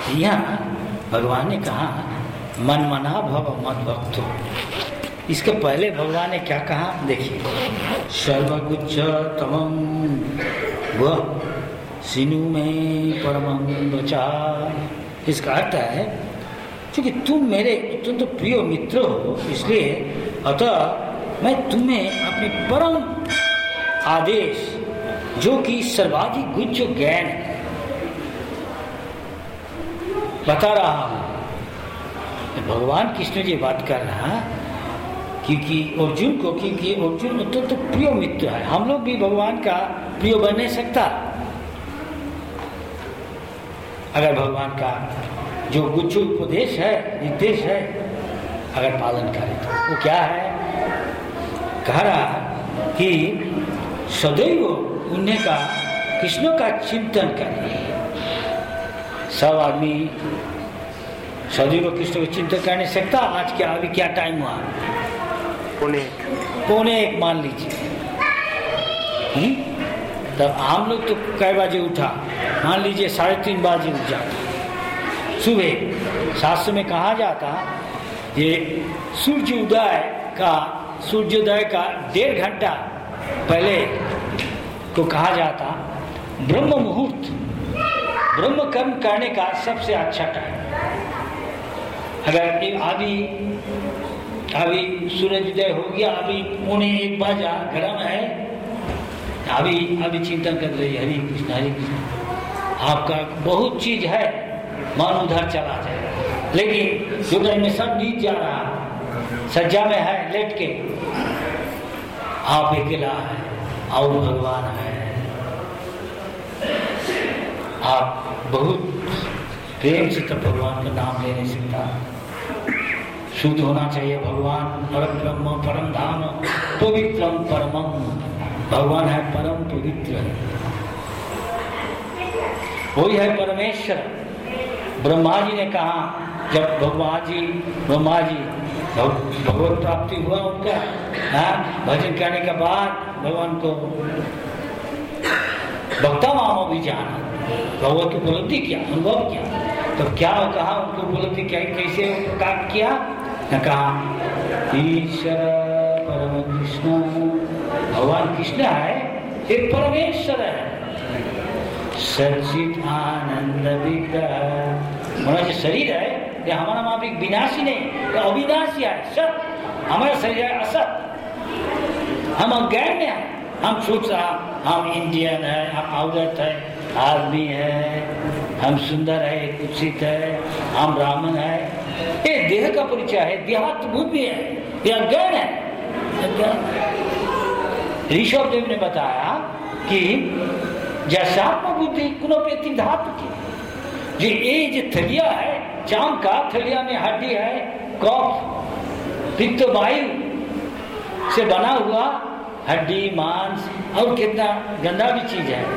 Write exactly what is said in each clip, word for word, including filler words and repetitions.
यहाँ भगवान ने कहा मन मना भव मत भक्तो। इसके पहले भगवान ने क्या कहा देखिए, सर्वगुच्छ तमं वह सिनु में परमं बचा। इसका अर्थ है क्योंकि तुम मेरे तुम तो प्रिय मित्र हो, इसलिए अतः मैं तुम्हें अपने परम आदेश जो कि सर्वाधिक गुच्छ ज्ञान बता रहा हूं। भगवान कृष्ण जी बात कर रहा क्योंकि अर्जुन को, क्योंकि अर्जुन तो, तो प्रिय मित्र है। हम लोग भी भगवान का प्रिय बन नहीं सकता अगर भगवान का जो गुच्छ उपदेश है, निर्देश है, अगर पालन करें तो वो क्या है। कह रहा कि सदैव उन्हें का कृष्ण का चिंतन करें। सब आदमी सदैव कृष्ण को चिंतन कर नहीं सकता। आज क्या अभी क्या टाइम हुआ, पौने पौने एक मान लीजिए। तब हम लोग तो कई बजे उठा, मान लीजिए साढ़े तीन बजे उठ जाता सुबह। शास्त्र में कहा जाता ये सूर्य उदय का सूर्योदय का डेढ़ घंटा पहले को कहा जाता ब्रह्म मुहूर्त, ब्रह्म कर्म करने का सबसे अच्छा टाइम। अगर अभी अभी सूर्योदय हो गया, अभी पौने एक बजा गर्म है, अभी अभी चिंतन कर रही हरे कृष्ण हरे कृष्ण, आपका बहुत चीज है, मन उधर चला जाए। लेकिन हृदय में सब नीच जा रहा, सज्जा में है लेट के, आप अकेला है और भगवान है। आप बहुत प्रेम से तब भगवान का नाम ले नहीं सकता। शुद्ध होना चाहिए। भगवान परम ब्रह्म परम धाम पवित्रम परमम, भगवान है परम पवित्र, वही है परमेश्वर। ब्रह्मा जी ने कहा जब भगवान जी ब्रह्मा जी भगवत प्राप्ति हुआ उनका, हाँ, भजन करने के बाद भगवान को भक्ता मामा भी जाना, भगवत की उपलब्धि किया, अनुभव किया। तो क्या हो कहा उनको उपलब्धि क्या, कैसे प्राप्त किया न कहा ईश्वर परम कृष्ण, भगवान कृष्ण है एक परमेश्वर है, सच्चित आनंद विग्रह। हमारा जो शरीर है ये हमारा माँ भी विनाशी नहीं, तो अविनाशी है, सत। हमारा शरीर है असत, हम अज्ञान में है। हम सोच रहा हम इंडियन है, हम औरत है, आदमी है, हम सुंदर है, कुत्सित है, हम ब्राह्मण है। ये देह का परिचय है, देहात्म बुद्धि है, ये अज्ञान है। ऋषभ देव ने बताया कि जैसात्म बुद्धि कुनोपेति धातु की, जो ये जो थलिया है चाम का, थलिया में हड्डी है, कफ पित्त वायु से बना हुआ हड्डी मांस और कितना गंदा भी चीज है।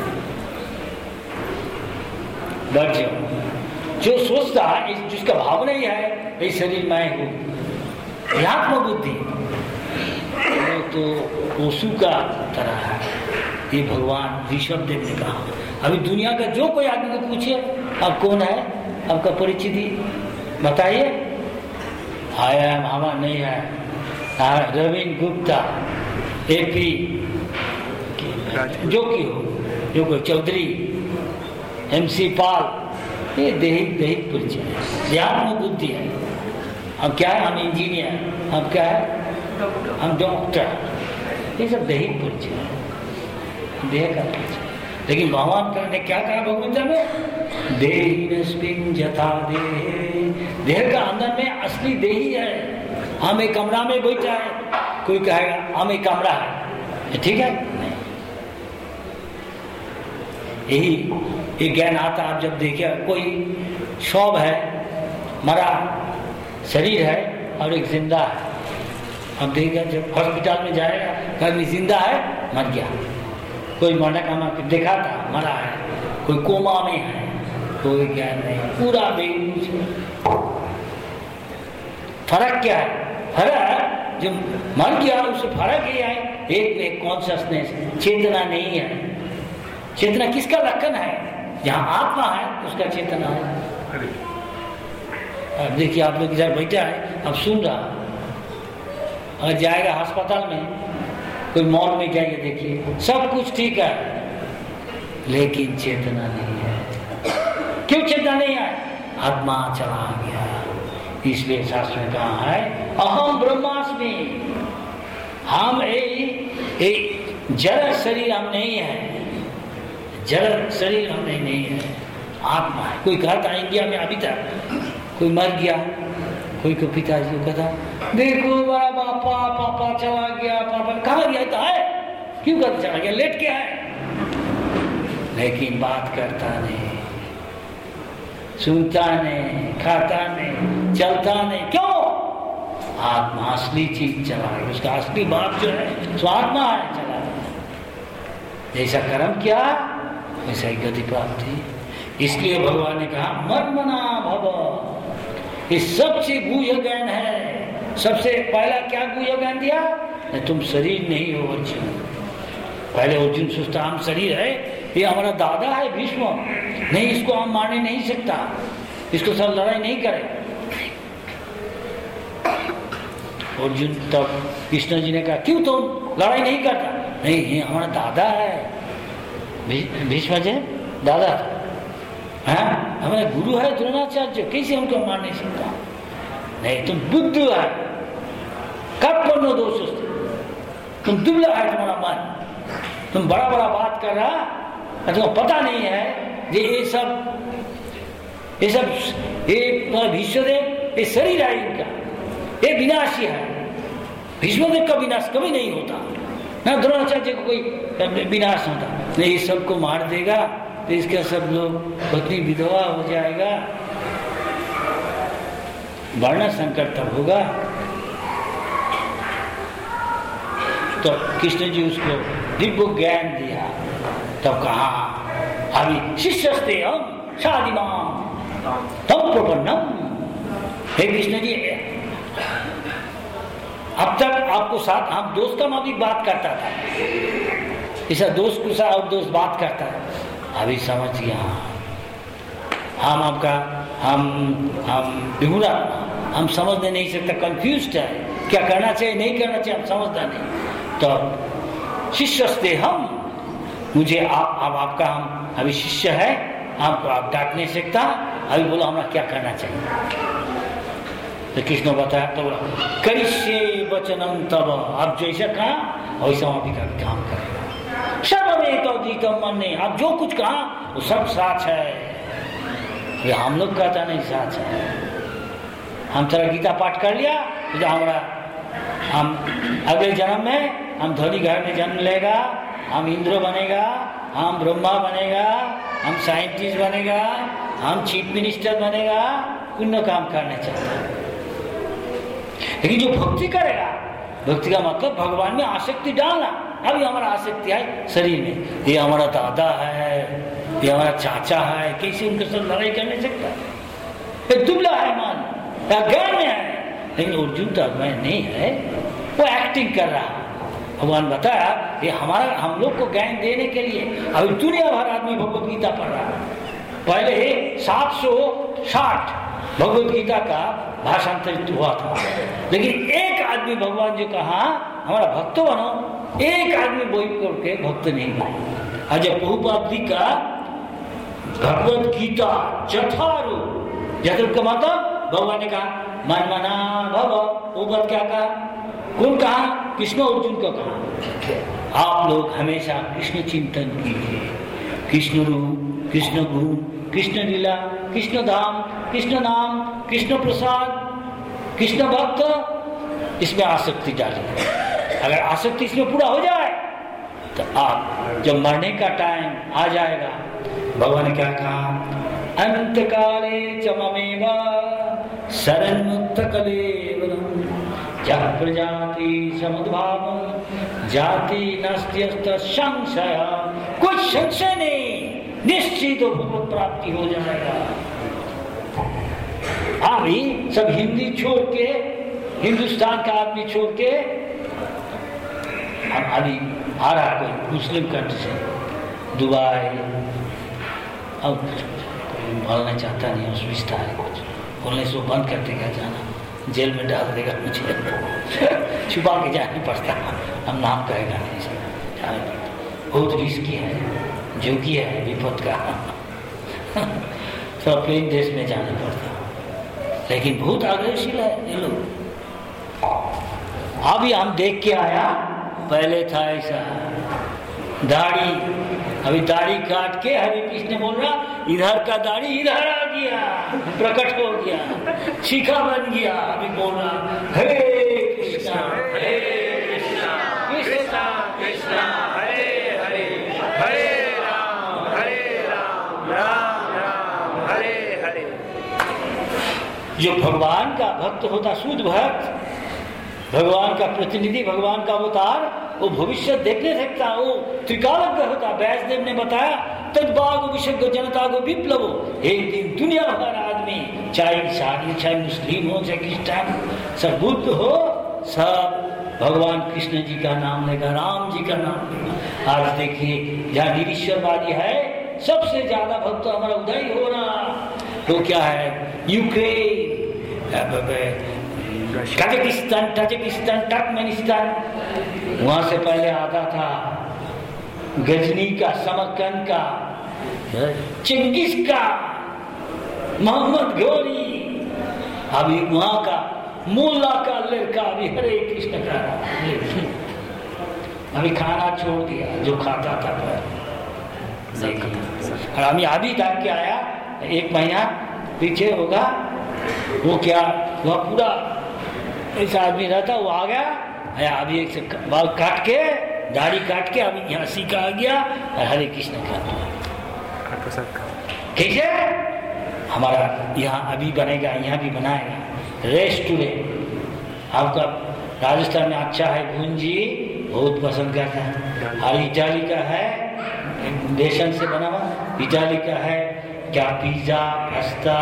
वर्ज्य जो सोचता है, जिसका भाव नहीं है इस शरीर मैं हूँ, आत्म बुद्धि तो पशु का तरह है। ये भगवान ऋषभ देव ने कहा। अभी दुनिया का जो कोई आदमी को पूछे आप कौन है, आपका परिचिति बताइए, आया हमारा नहीं है, रवीन गुप्ता एपी जो की हो, जो कोई चौधरी एमसी पाल, ये देहिक देहिक परिचय है, आत्म बुद्धि है। हम क्या है, हम इंजीनियर, हम क्या है, हम डॉक्टर, ये सब देहिक परिचय है, देह का परिचय। लेकिन भगवान ने क्या कहा भगवद्गीता में, देहिनस्मिन् यथा देहे, देह का अंदर में असली देही है। हम एक कमरा में बैठा है, कोई कहेगा हम एक कमरा है, ठीक है नहीं। यही एक ज्ञान आता, आप जब देखिए कोई शव है, मरा शरीर है और एक जिंदा है, हम देखिए जब हॉस्पिटल में जाएगा कभी जिंदा है मर गया, कोई मरने का मर देखा था मरा है, कोई कोमा में है, कोई ज्ञान नहीं, पूरा बेहोश। फर्क क्या है, फर्क जो मर गया उससे फर्क ही है, एक एक कॉन्शियसनेस, चेतना नहीं है। चेतना किसका लक्षण है, जहाँ आत्मा है उसका चेतना है। अब देखिए आप लोग इधर बैठा है, अब सुन रहा, अगर जाएगा अस्पताल में, कोई मॉल में जाइए, देखिए सब कुछ ठीक है, लेकिन चेतना नहीं है। क्यों चेतना नहीं है? आत्मा चला गया। इसलिए शास्त्र में कहा है अहम ब्रह्मास्मि, हम एक जड़ शरीर हम नहीं है, जड़ शरीर हम नहीं, नहीं है, आत्मा है। कोई कहता इंडिया में अभी तक कोई मर गया, कोई को पिताजी को कहता देखो बड़ा पापा पापा चला गया, पापा कहाँ गया था है, क्यों कहता चला गया, लेट के है, लेकिन बात करता नहीं, सुनता नहीं, खाता नहीं, चलता नहीं। क्यों? आत्मा असली चीज चला है, उसका असली बात जो है सो आत्मा है, चला जैसा कर्म किया वैसा ही गति प्राप्त थी। इसलिए भगवान ने कहा मन्मना भव, ये सबसे गुह्य ज्ञान है। सबसे पहला क्या गुह्य ज्ञान दिया? तुम शरीर नहीं हो अर्जुन। पहले अर्जुन सोचता हम शरीर है, ये हमारा दादा है भीष्म, नहीं इसको हम मारने नहीं सकता, इसको सब लड़ाई नहीं करे। अर्जुन तब कृष्ण जी ने कहा क्यों तुम लड़ाई नहीं करता? नहीं ये हमारा दादा है, भीष्म जी दादा था, हमारा गुरु है द्रोणाचार्य, कैसे हमको मार नहीं सकता? नहीं तुम बुद्ध है, कब पन्नो दोष, तुम दुबला है तुम्हारा मन, तुम बड़ा बड़ा बात कर रहा, तुमको पता नहीं है ये सब ये सब ये भीष्मदेव ये शरीर है इनका, ये विनाशी है। भीष्मदेव का विनाश कभी नहीं होता, ना द्रोणाचार्य को कोई विनाश होता। नहीं सबको मार देगा तो इसका सब लोग पत्नी विधवा हो जाएगा, वर्ण संकट तब होगा। तो कृष्ण जी उसको दिव्य ज्ञान दिया। तब कहा अभी शिष्यस्ते हम शादिमाम तम प्रपन्नम। हे कृष्ण जी अब तक आपको साथ हम दोस्त का माफिक बात करता था, ऐसा दोस्त के साथ और दोस्त बात करता है, अभी समझ गया हम आपका हम हम बिहुरा हम समझने नहीं सकता, कंफ्यूज्ड है, क्या करना चाहिए नहीं करना चाहिए हम समझता नहीं। तो शिष्यस्ते हम, मुझे आप अब आपका हम अभी शिष्य है, आपको आप डांट नहीं सकता, अभी बोलो हमें क्या करना चाहिए। तो कृष्ण बताया तो करिष्ये वचनम तब, आप जैसा कहा वैसा अभी का काम करेगा। सर्वमेव तद्धितं मन्ये, आप जो कुछ कहा वो सब साच है, ये हम लोग कहता नहीं साच है। हम तेरा गीता पाठ कर लिया तो हमारा हम अगले जन्म में हम धनी घर में जन्म लेगा, हम इंद्र बनेगा, हम ब्रह्मा बनेगा, हम साइंटिस्ट बनेगा, हम चीफ मिनिस्टर बनेगा, पुण्य काम करने चाहता है। लेकिन जो भक्ति करेगा, भक्ति का मतलब भगवान में आसक्ति डालना। अभी हमारा आसक्ति है शरीर में, ये हमारा दादा है, ये हमारा चाचा है, कैसे उनके साथ लड़ाई कर नहीं सकता, ये दुबला है मन, ज्ञान में है। लेकिन अर्जुन तो मैं नहीं है, वो एक्टिंग कर रहा है। भगवान बताया ये हमारा हम लोग को ज्ञान देने के लिए अभी दुनिया भर आदमी भगवत गीता पढ़ रहा है। पहले सात सौ साठ भगवत गीता का भाषांतरित हुआ था, लेकिन एक आदमी भगवान जी कहा हमारा भक्त बनो, एक आदमी बोल करके भक्त नहीं बने। आज प्रभुपाद जी का भगवत गीता चथारू जतुर का मतलब भगवान ने कहा मनमना भव, वो बात क्या कहा, कौन कहा, कृष्ण अर्जुन को कहा आप लोग हमेशा कृष्ण चिंतन कीजिए, कृष्ण रूप, कृष्ण गुण, कृष्ण लीला, कृष्ण धाम, कृष्ण नाम, कृष्ण प्रसाद, कृष्ण भक्त, इसमें आसक्ति डालिए। अगर आसक्ति इसमें पूरा हो जाए तो आप जब मरने का टाइम आ जाएगा, भगवान ने क्या कहा अंत काले च ममेव शरण मुक्त कलेवरम जग प्रजाति समुद्भावम जाति नस्त्यस्त संशय, कोई संशय नहीं, निश्चित भगवत प्राप्ति हो जाएगा। अभी सब हिंदी छोड़ के, हिंदुस्तान का आदमी छोड़ के अभी आ रहा कोई मुस्लिम कंट्री से, दुबई और बोलना चाहता नहीं, असुविधा है कुछ बोलने से वो बंद कर देगा जाना, जेल में डाल देगा मुझे छुपा के जाना पड़ता, हम नाम कहेगा नहीं जाना पड़ता, बहुत रिस्की है, जोगी है विपद का सब प्लेन देश में जाना पड़ता, लेकिन बहुत आग्रहशील है ये लोग। अभी हम देख के आया, पहले था ऐसा दाढ़ी, अभी दाढ़ी काट के हरे कृष्ण बोल रहा, इधर का दाढ़ी इधर आ गया, प्रकट हो गया, शिखा बन गया, अभी बोल रहा हरे कृष्णा हरे कृष्णा कृष्णा कृष्णा हरे हरे हरे राम हरे राम राम राम हरे हरे। जो भगवान का भक्त होता, शुद्ध भक्त, भगवान का प्रतिनिधि, भगवान का अवतार, वो भविष्य देख नहीं सकता, वो त्रिकालज्ञ होता। व्यासदेव ने बताया तद्भाग विशेष जनता को विप्लव, एक दिन दुनिया भर आदमी, चाहे ईसाई चाहे मुस्लिम हो चाहे क्रिश्चियन, सब बुद्ध हो, सब भगवान कृष्ण जी का नाम लेगा, राम जी का नाम लेगा। आज देखिए जहाँ निरीश्वरवादी है, सबसे ज्यादा भक्त हमारा उदय हो रहा, तो क्या है यूक्रेन, कजाकिस्तान, ताजिकिस्तान, टर्कमेनिस्तान, वहां से पहले आता था गजनी का, समरकंद का, चिंगिस का, मोहम्मद घोरी, अभी वहां का मुल्ला का लड़का अभी हरे कृष्ण का, अभी खाना छोड़ दिया जो खाता था और अभी अभी तक के आया, एक महीना पीछे होगा, वो क्या वह पूरा ऐसा आदमी रहता, वो आ गया, अभी एक से बाल काट के, दाढ़ी काट के, अभी यहाँ सीखा आ गया और हरे कृष्ण का कैसे हमारा यहाँ अभी बनेगा, यहाँ भी बनाएगा रेस्टोरेंट। आपका राजस्थान में अच्छा है, भुंजी बहुत पसंद करता है, और इटाली का है, बेसन से बना हुआ, इटाली का है क्या, पिज्जा, पास्ता,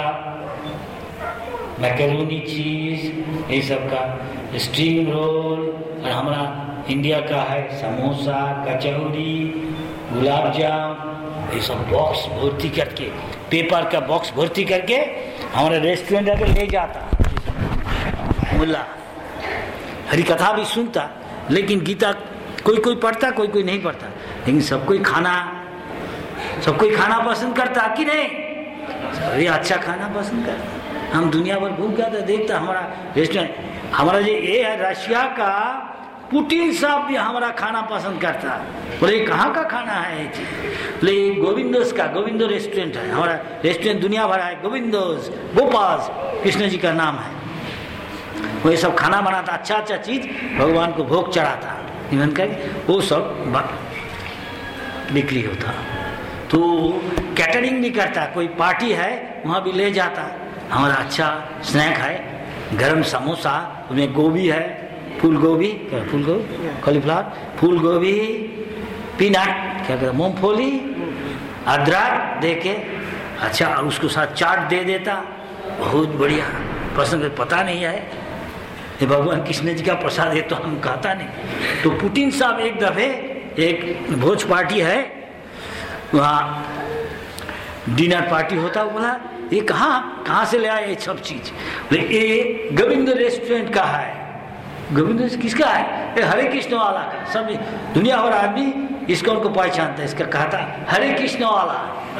मैकरोनी, चीज, ये सब का, स्ट्रिंग रोल, और हमारा इंडिया का है समोसा, कचौड़ी, गुलाब जाम, ये सब बॉक्स भर्ती करके, पेपर का बॉक्स भर्ती करके हमारे रेस्टोरेंट आके ले जाता मुल्ला। हरी कथा भी सुनता, लेकिन गीता कोई कोई पढ़ता, कोई कोई नहीं पढ़ता, लेकिन सब कोई खाना सब कोई खाना पसंद करता कि नहीं, सभी अच्छा खाना पसंद करता। हम दुनिया भर घूम गया था, देखता हमारा रेस्टोरेंट, हमारा जो ये है रशिया का पुतिन साहब भी हमारा खाना पसंद करता। बोले कहाँ का खाना है? बोले गोविंदोस का, गोविंदो रेस्टोरेंट है, हमारा रेस्टोरेंट दुनिया भर है, गोविंदोस, गोपाल कृष्ण जी का नाम है। वो ये सब खाना बनाता, अच्छा अच्छा चीज भगवान को भोग चढ़ाता, इवन कर वो सब बिक्री होता। तो कैटरिंग भी करता, कोई पार्टी है वहाँ भी ले जाता, हमारा अच्छा स्नैक है, गरम समोसा, उसमें गोभी है, फूल गोभी, क्या फूल गोभी, कॉलीफ्लावर, फूल गोभी, पीनट, क्या कहते हैं, मूंगफली, अदरक दे के अच्छा, और उसको साथ चाट दे देता, बहुत बढ़िया पसंद। पता नहीं है ये भगवान कृष्ण जी का प्रसाद है तो हम कहता नहीं। तो पुतिन साहब एक दफे एक भोज पार्टी है, वहाँ डिनर पार्टी होता, बोला ये कहाँ कहाँ से ले आए ये सब चीज? ये गोविंद रेस्टोरेंट का है। गोविंद किसका है? ये हरे कृष्ण वाला का। सब दुनिया भर आदमी इसको उनको पहचानता है, इसका कहता हरे कृष्ण वाला।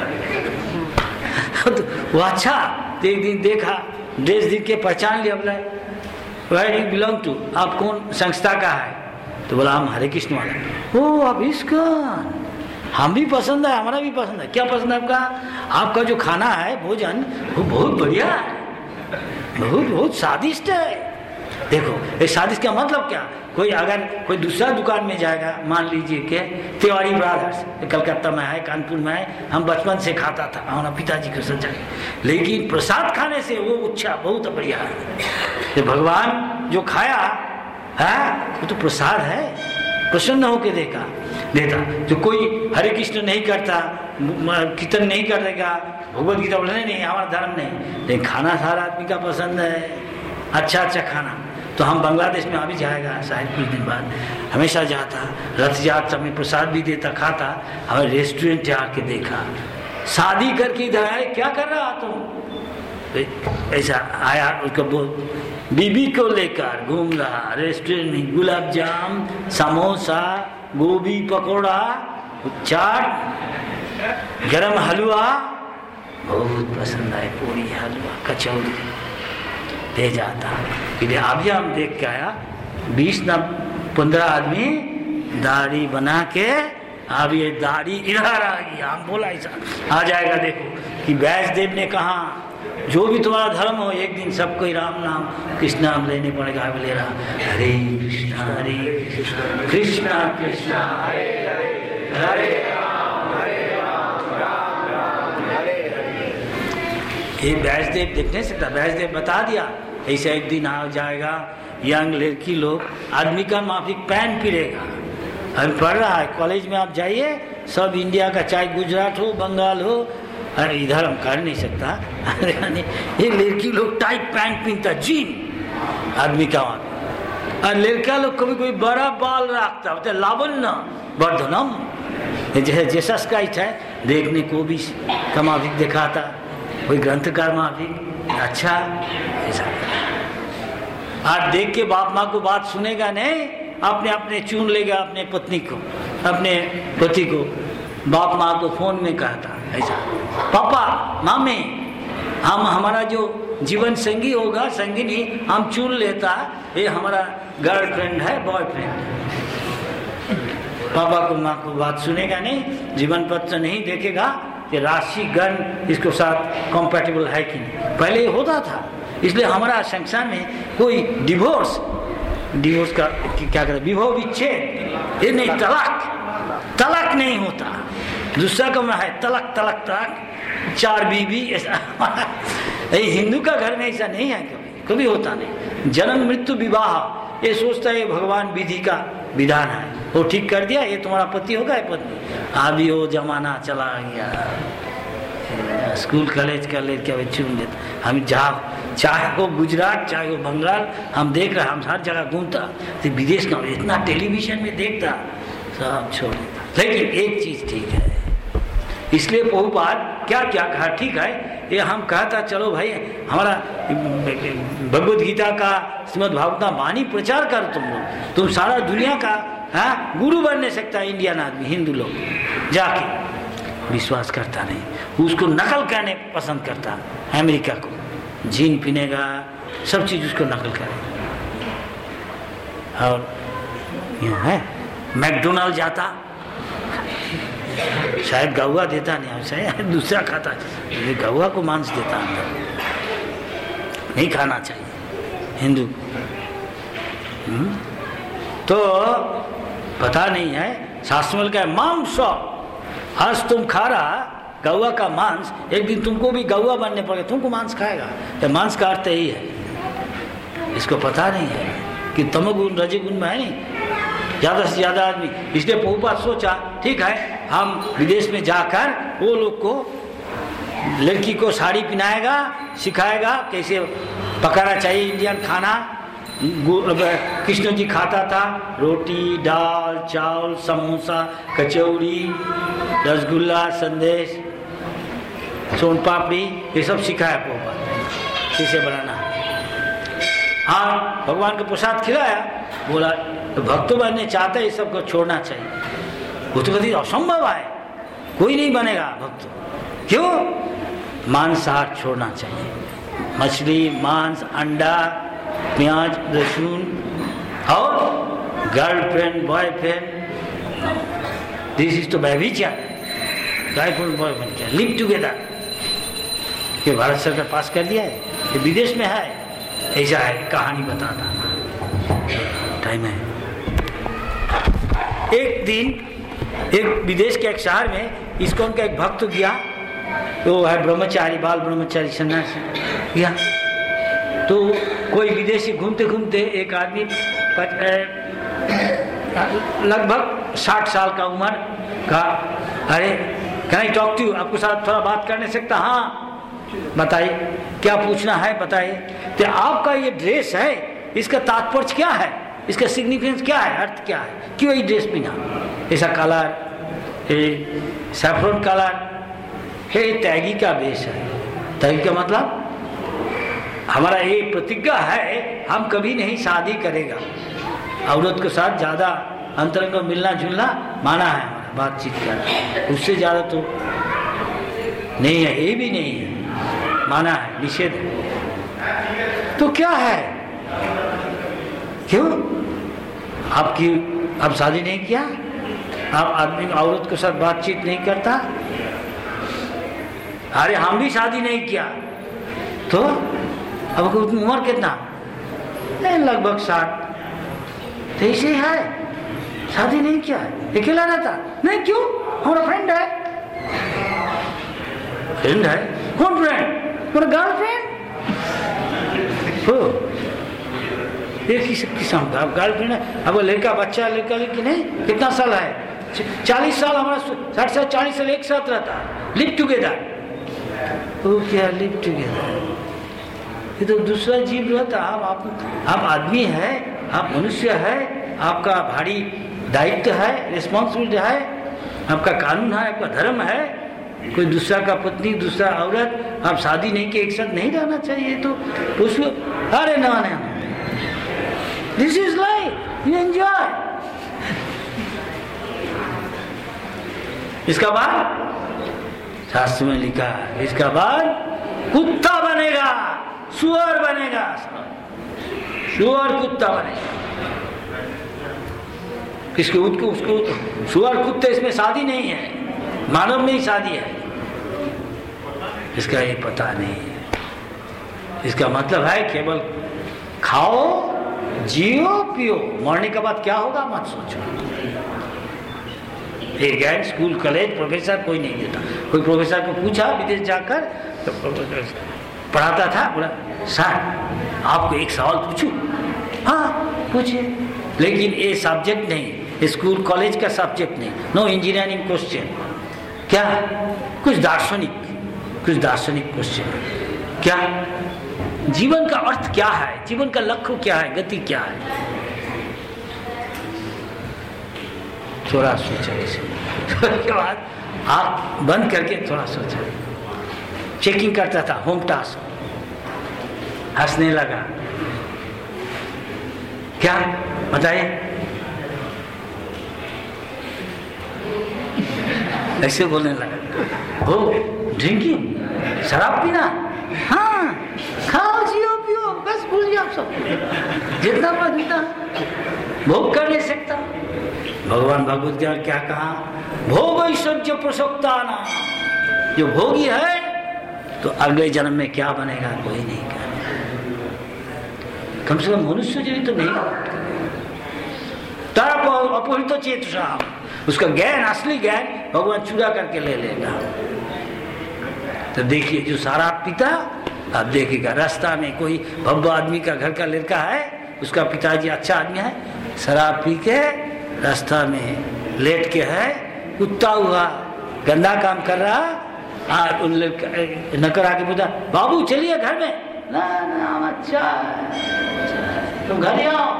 तो वो अच्छा एक दिन देखा, ड्रेस देख के पहचान लिया, बोला वेयर यू बिलोंग टू, आप कौन संस्था का है? तो बोला हम हरे कृष्ण वाला। ओ आप इसका, हम भी पसंद है, हमारा भी पसंद है। क्या पसंद है आपका? आपका जो खाना है भोजन वो बहुत बढ़िया है, बहुत बहुत स्वादिष्ट है। देखो ये स्वादिष्ट का मतलब क्या? कोई अगर कोई दूसरा दुकान में जाएगा, मान लीजिए कि तिवारी ब्रदर्स कलकत्ता में है, कानपुर में है, हम बचपन से खाता था, हमारा पिताजी को सजा, लेकिन प्रसाद खाने से वो अच्छा बहुत बढ़िया है। ये भगवान जो खाया है वो तो प्रसाद है, प्रसन्न होके देखा देता। जो कोई हरे कृष्ण नहीं करता, कीर्तन नहीं कर देगा, भगवत गीता बोलने नहीं, हमारा धर्म नहीं, लेकिन खाना सारा आदमी का पसंद है, अच्छा अच्छा खाना। तो हम बांग्लादेश में अभी जाएगा शायद कुछ दिन बाद, हमेशा जाता, रथ यात्रा में प्रसाद भी देता, खाता। हमारे रेस्टोरेंट जाके देखा, शादी करके इधर आए, क्या कर रहा तुम? ऐसा आया, उसको बोल बीबी को लेकर घूम रहा रेस्टोरेंट में, गुलाब जाम, समोसा, गोभी पकौड़ा, चाट, गरम हलवा बहुत पसंद आए, पूरी हलवा, कचौड़ी दे जाता। फिर अभी हम देख के आया बीस न पंद्रह आदमी दाढ़ी बना के, अब ये दाढ़ी इधर आ गई, हम बोला ऐसा आ जाएगा। देखो कि वैष्णदेव ने कहा जो भी तुम्हारा धर्म हो एक दिन सबको ही राम नाम कृष्ण नाम लेने पड़ेगा। ले रहा हरे कृष्णा हरे कृष्णा कृष्णा हरे हरे हरे राम हरे राम राम राम हरे हरे। ये वैष्णदेव देख नहीं सकता, वैष्णदेव बता दिया ऐसा एक दिन आ जाएगा, यंग लड़की लोग आदमी का माफिक पैन पीरेगा। अभी पढ़ रहा है कॉलेज में, आप जाइए सब इंडिया का, चाहे गुजरात हो बंगाल हो, अरे इधर हम कर नहीं सकता। अरे ये लड़की लोग टाइट पैंट पहनता, जीन आदमी का वहां, और लड़का लोग कभी कोई बड़ा बाल रखता, बोलते लावण्य वर्धनम, जैसा स्काइट है देखने को भी का माफिक दिखाता, कोई ग्रंथकार माफिक अच्छा ऐसा। आज देख के बाप माँ को बात सुनेगा नहीं, अपने अपने चुन लेगा अपने पत्नी को, अपने पति को। बाप माँ को फोन में कहता ऐसा, पापा मामी हम हमारा जो जीवन संगी होगा, संगिनी हम चुन लेता, ये हमारा गर्लफ्रेंड है बॉयफ्रेंड है। पापा को माँ को बात सुनेगा नहीं, जीवन पत्र नहीं देखेगा कि राशि गण इसको साथ कॉम्पैटिबल है कि नहीं। पहले ये होता था, इसलिए हमारा संसार में कोई डिवोर्स डिवोर्स का क्या कहते, विवाह विच्छेद ये नहीं, तलाक तलाक नहीं होता। दूसरा कम है तलाक तलाक तलाक, चार बीबी ऐसा। हिंदू का घर में ऐसा नहीं है, कभी कभी होता नहीं। जन्म मृत्यु विवाह ये सोचता है भगवान विधि का विधान है, वो ठीक कर दिया, ये तुम्हारा पति होगा ये पत्नी। अभी वो जमाना चला गया, स्कूल कॉलेज का लड़के चुन लेते। हम जहाँ चाहे वो गुजरात चाहे वो बंगाल, हम देख रहे, हम हर जगह घूमता, तो विदेश का इतना टेलीविजन में देखता, सब छोड़ देता। लेकिन एक चीज ठीक है, इसलिए प्रभुपाद क्या क्या कहा ठीक है, ये हम कहता चलो भाई हमारा भगवद गीता का श्रीमद् भागवत वाणी प्रचार कर, तुम लोग तुम सारा दुनिया का हाँ गुरु बन नहीं सकता इंडियन आदमी, हिंदू लोग जाके विश्वास करता नहीं, उसको नकल करने पसंद करता। अमेरिका को जीन पीनेगा, सब चीज उसको नकल करेगा। और यहाँ है मैकडोनाल्ड जाता, शायद गौवा देता नहीं, शायद दूसरा खाता, ये गौवा को मांस देता अंदर, नहीं खाना चाहिए हिंदू। तो पता नहीं है, शास्त्र का मांस आज तुम खा रहा गौवा का मांस, एक दिन तुमको भी गौवा बनने पड़ेगा, तुमको मांस खाएगा। तो मांस का अर्थ यही है, इसको पता नहीं है कि तमोगुण रजोगुण में है नहीं ज्यादा से ज्यादा आदमी। इसलिए प्रभुपाद सोचा ठीक है हम विदेश में जाकर वो लोग को लड़की को साड़ी पहनाएगा, सिखाएगा कैसे पकाना चाहिए इंडियन खाना। कृष्ण जी खाता था रोटी दाल चावल समोसा कचौड़ी रसगुल्ला संदेश सोन पापड़ी, ये सब सिखाया प्रभुपाद कैसे बनाना। हाँ भगवान को प्रसाद खिलाया, बोला तो भक्तों बनने चाहते ये सबको छोड़ना चाहिए। वो तो कभी असंभव है, कोई नहीं बनेगा भक्त। क्यों? मांसाहार छोड़ना चाहिए, मछली मांस अंडा प्याज लहसुन और गर्लफ्रेंड बॉयफ्रेंड, दिस इज तो व्यभिचार। गर्लफ्रेंड बॉयफ्रेंड क्या लिव टुगेदर, ये भारत सरकार पास कर दिया है, ये विदेश में है, ऐसा है कहानी बताता। टाइम है। एक दिन एक विदेश के एक शहर में इस्कॉन का एक भक्त गया, तो है ब्रह्मचारी बाल ब्रह्मचारी सन्यासी गया। तो कोई विदेशी घूमते घूमते एक आदमी लगभग साठ साल का उम्र का, अरे can I talk to you, आपको साथ थोड़ा बात करने सकता? हाँ बताइए क्या पूछना है बताइए। तो आपका ये ड्रेस है इसका तात्पर्य क्या है, इसका सिग्निफिकेंस क्या है, अर्थ क्या है, क्यों ये ड्रेस पहना, ऐसा कलर सैफरन कलर ये त्यागी का वेश है। त्यागी का मतलब हमारा ये प्रतिज्ञा है, हम कभी नहीं शादी करेगा, औरत के साथ ज्यादा अंतरंग मिलना जुलना माना है, हमारा बातचीत करना, उससे ज्यादा तो नहीं है, ये भी नहीं है, माना है, निषेध है। तो क्या है, क्यों आपकी आप शादी नहीं किया, आप आदमी औरत के साथ बातचीत नहीं करता, अरे हम भी शादी नहीं किया, तो अब उम्र कितना, लगभग साठ, तो ऐसे है, शादी नहीं किया, अकेला रहता नहीं, क्यों, हमारा फ्रेंड है, फ्रेंड है, कौन फ्रेंड, मेरा गर्लफ्रेंड हो, एक ही किस्म का गर्लफ्रेंड है। अब लड़का बच्चा लड़का लड़की नहीं, कितना साल है, चालीस साल, हमारा साठ साल चालीस साल एक साथ रहता है, लिव टुगेदर, वो क्या लिव टुगेदर, ये तो दूसरा जीव रहता। आप आप, आप आदमी है, आप मनुष्य है, आपका भारी दायित्व है, रिस्पॉन्सिबिलिटी है, आपका कानून है, आपका धर्म है, कोई दूसरा का पत्नी दूसरा औरत आप शादी नहीं के एक साथ नहीं रहना चाहिए, तो उसको अरे ना ना, this is life, you enjoy. इसका बाद शास्त्र में लिखा है, इसका बाद कुत्ता बनेगा, सुअर बनेगा, सुअर कुत्ता बनेगा, किसके उसको उसको सुअर कुत्ते, इसमें शादी नहीं है, मानव में ही शादी है, इसका ये पता नहीं है। इसका मतलब है केवल खाओ जियो पियो, मरने के बाद क्या होगा मत सोचो। एक ज्ञान स्कूल कॉलेज प्रोफेसर कोई नहीं देता, कोई प्रोफेसर को पूछा विदेश जाकर तो पढ़ाता था, बोला सर आपको एक सवाल पूछूं, हाँ पूछिए, लेकिन ये सब्जेक्ट नहीं, स्कूल कॉलेज का सब्जेक्ट नहीं, नो इंजीनियरिंग क्वेश्चन, क्या कुछ दार्शनिक, कुछ दार्शनिक क्वेश्चन, क्या जीवन का अर्थ क्या है, जीवन का लक्ष्य क्या है, गति क्या है, थोड़ा सोचा इसे, उसके बाद आप बंद करके थोड़ा सोचा, चेकिंग करता था होम टास्क, हंसने लगा, क्या बताइए, ऐसे बोलने लगा, हो ड्रिंकिंग, शराब पीना, हाँ खाओ जियो पियो, बस भूल जाओ सब, जितना पास जितना, भोग कर नहीं सकता। भगवान भगवत गीता क्या कहा, भोग ऐश्वर्य प्रसक्ताना, जो भोगी है तो अगले जन्म में क्या बनेगा कोई नहीं कहा, कम से कम मनुष्य जीवित तो नहीं, तारा अपहृत चेतसा, उसका ज्ञान असली ज्ञान भगवान चुरा करके ले लेगा। तो देखिए जो शराब पीता, अब देखिएगा रास्ता में कोई भव्य आदमी का घर का लड़का है, उसका पिताजी अच्छा आदमी है, शराब पी के रास्ता में लेट के है, कुत्ता हुआ गंदा काम कर रहा, और उन लड़का नकर आके पूछा बाबू चलिए घर में, ना ना अच्छा तुम घर आओ,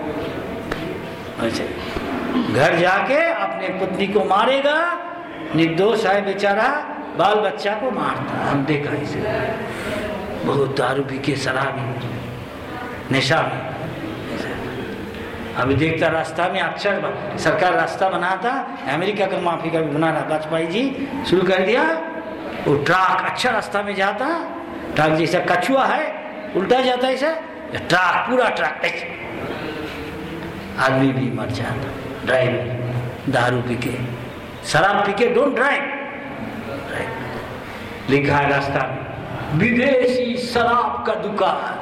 अच्छा घर जाके अपने पत्नी को मारेगा, निर्दोष है बेचारा, बाल बच्चा को मारता, हम देखा इसे, बहुत दारू पी के शराबी नशा में। अभी देखता रास्ता में अच्छा सरकार रास्ता बनाता, अमेरिका का माफी का भी बना रहा, वाजपेयी जी शुरू कर दिया, वो ट्रक अच्छा रास्ता में जाता, ट्रक जैसा कछुआ है उल्टा जाता है ऐसा, ट्रक पूरा ट्रक ऐसा, आदमी भी मर जाता, ड्राइवर दारू पी के, शराब पी के डोंट ड्राइव, लिखा है रास्ता में विदेशी शराब का दुकान।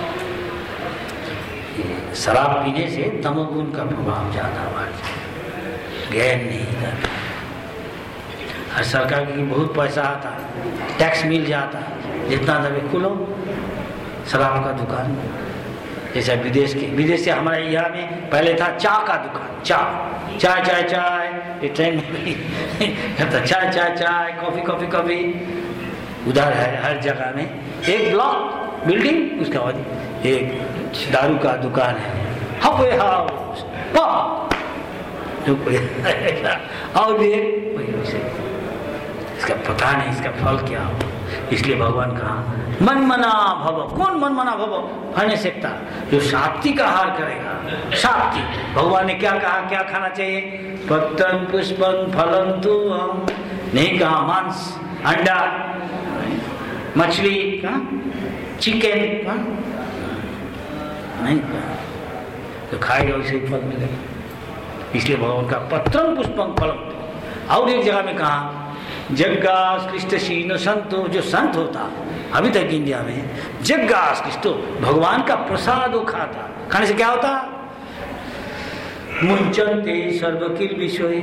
शराब पीने से तमोगुण का प्रभाव ज्यादा बढ़ जाता, ज्ञान नहीं करता, हर सरकार की बहुत पैसा आता, टैक्स मिल जाता, जितना दबे खुलो शराब का दुकान, जैसा विदेश के, विदेश से हमारे यहाँ में पहले था चाय का दुकान, चाय चाय चाय चाय, ये ट्रेन में चाय चाय चाय, कॉफी कॉफी कॉफी, उधर है हर जगह में एक ब्लॉक बिल्डिंग, उसका बाद एक दारू का दुकान है, हवे हाउस पब, जो कोई और भी एक इसका पता नहीं इसका फल क्या हो। इसलिए भगवान कहा मन मना भव। कौन मन मना भव फल नहीं सकता? जो सात्विक आहार करेगा। सात्विक भगवान ने क्या कहा, क्या खाना चाहिए? पत्रम पुष्पम फलम तो नहीं कहा मांस, अंडा, मछली, चिकन नहीं कहा। तो खाएगा उसे फल मिलेगा। इसलिए भगवान का पत्रम पुष्पम फलम। और एक जगह में कहा जग्गास्कृष्टशीनो संतो, जो संत होता अभी तक इंडिया में जग्गास्कृष्टो भगवान का प्रसाद वो खाता। खाने से क्या होता? मुंचन्ते सर्वकिल विषय।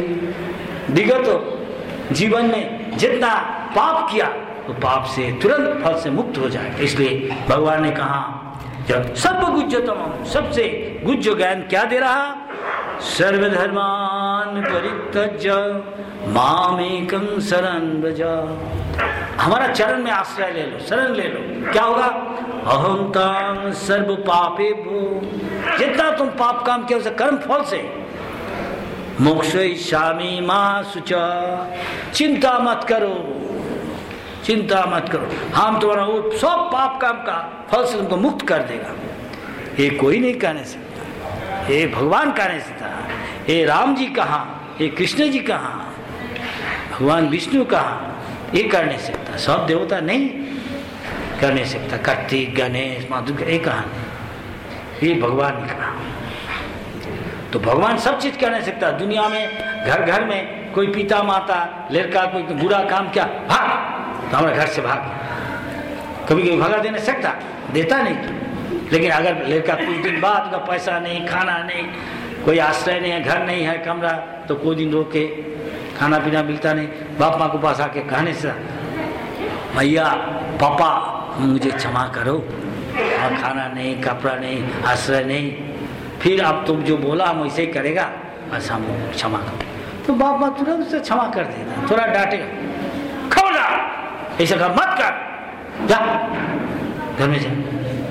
विगत जीवन में जितना पाप किया तो पाप से तुरंत फल से मुक्त हो जाए। इसलिए भगवान ने कहा जब सर्वगुज्जतम, सबसे गुज्ज ज्ञान क्या दे रहा? सर्वधर्मान परित्यज्य मामेकं शरण व्रज। हमारा चरण में आश्रय ले लो, शरण ले लो। क्या होगा? अहं तां सर्व पापेभ्यो। जितना तुम पाप काम किया उसे कर्म फल से मोक्षयिष्यामि मा शुचा। चिंता मत करो, चिंता मत करो, हम तुम्हारा वो सब पाप काम का फल से तुमको मुक्त कर देगा। ये कोई नहीं कहने सकता, ये भगवान कहने सकता। ये राम जी कहाँ, ये कृष्ण जी कहाँ, भगवान विष्णु कहाँ, ये कर नहीं सकता। सब देवता नहीं कर नहीं सकता। कार्तिक, गणेश, माधुर ये कहाँ, ये भगवान ने कहा। तो भगवान सब चीज कर नहीं सकता। दुनिया में घर घर में कोई पिता माता लड़का कोई बुरा काम किया, भाग, तो हमारे घर से भाग। कभी कभी भगा दे नहीं सकता, देता नहीं। लेकिन अगर लड़का कुछ दिन बाद का पैसा नहीं, खाना नहीं, कोई आश्रय नहीं है, घर नहीं है, कमरा, तो कोई दिन रोक के खाना पीना मिलता नहीं, बाप माँ को पास आके कहने से भैया पापा मुझे क्षमा करो, और खाना नहीं, कपड़ा नहीं, आश्रय नहीं, फिर अब तुम जो बोला हम वैसे ही करेगा, बस हम क्षमा करो। तो बाप माँ तुरंत उसे क्षमा कर देगा, थोड़ा डांटेगा, खबरदार ऐसा कर मत कर, जा घर में जा।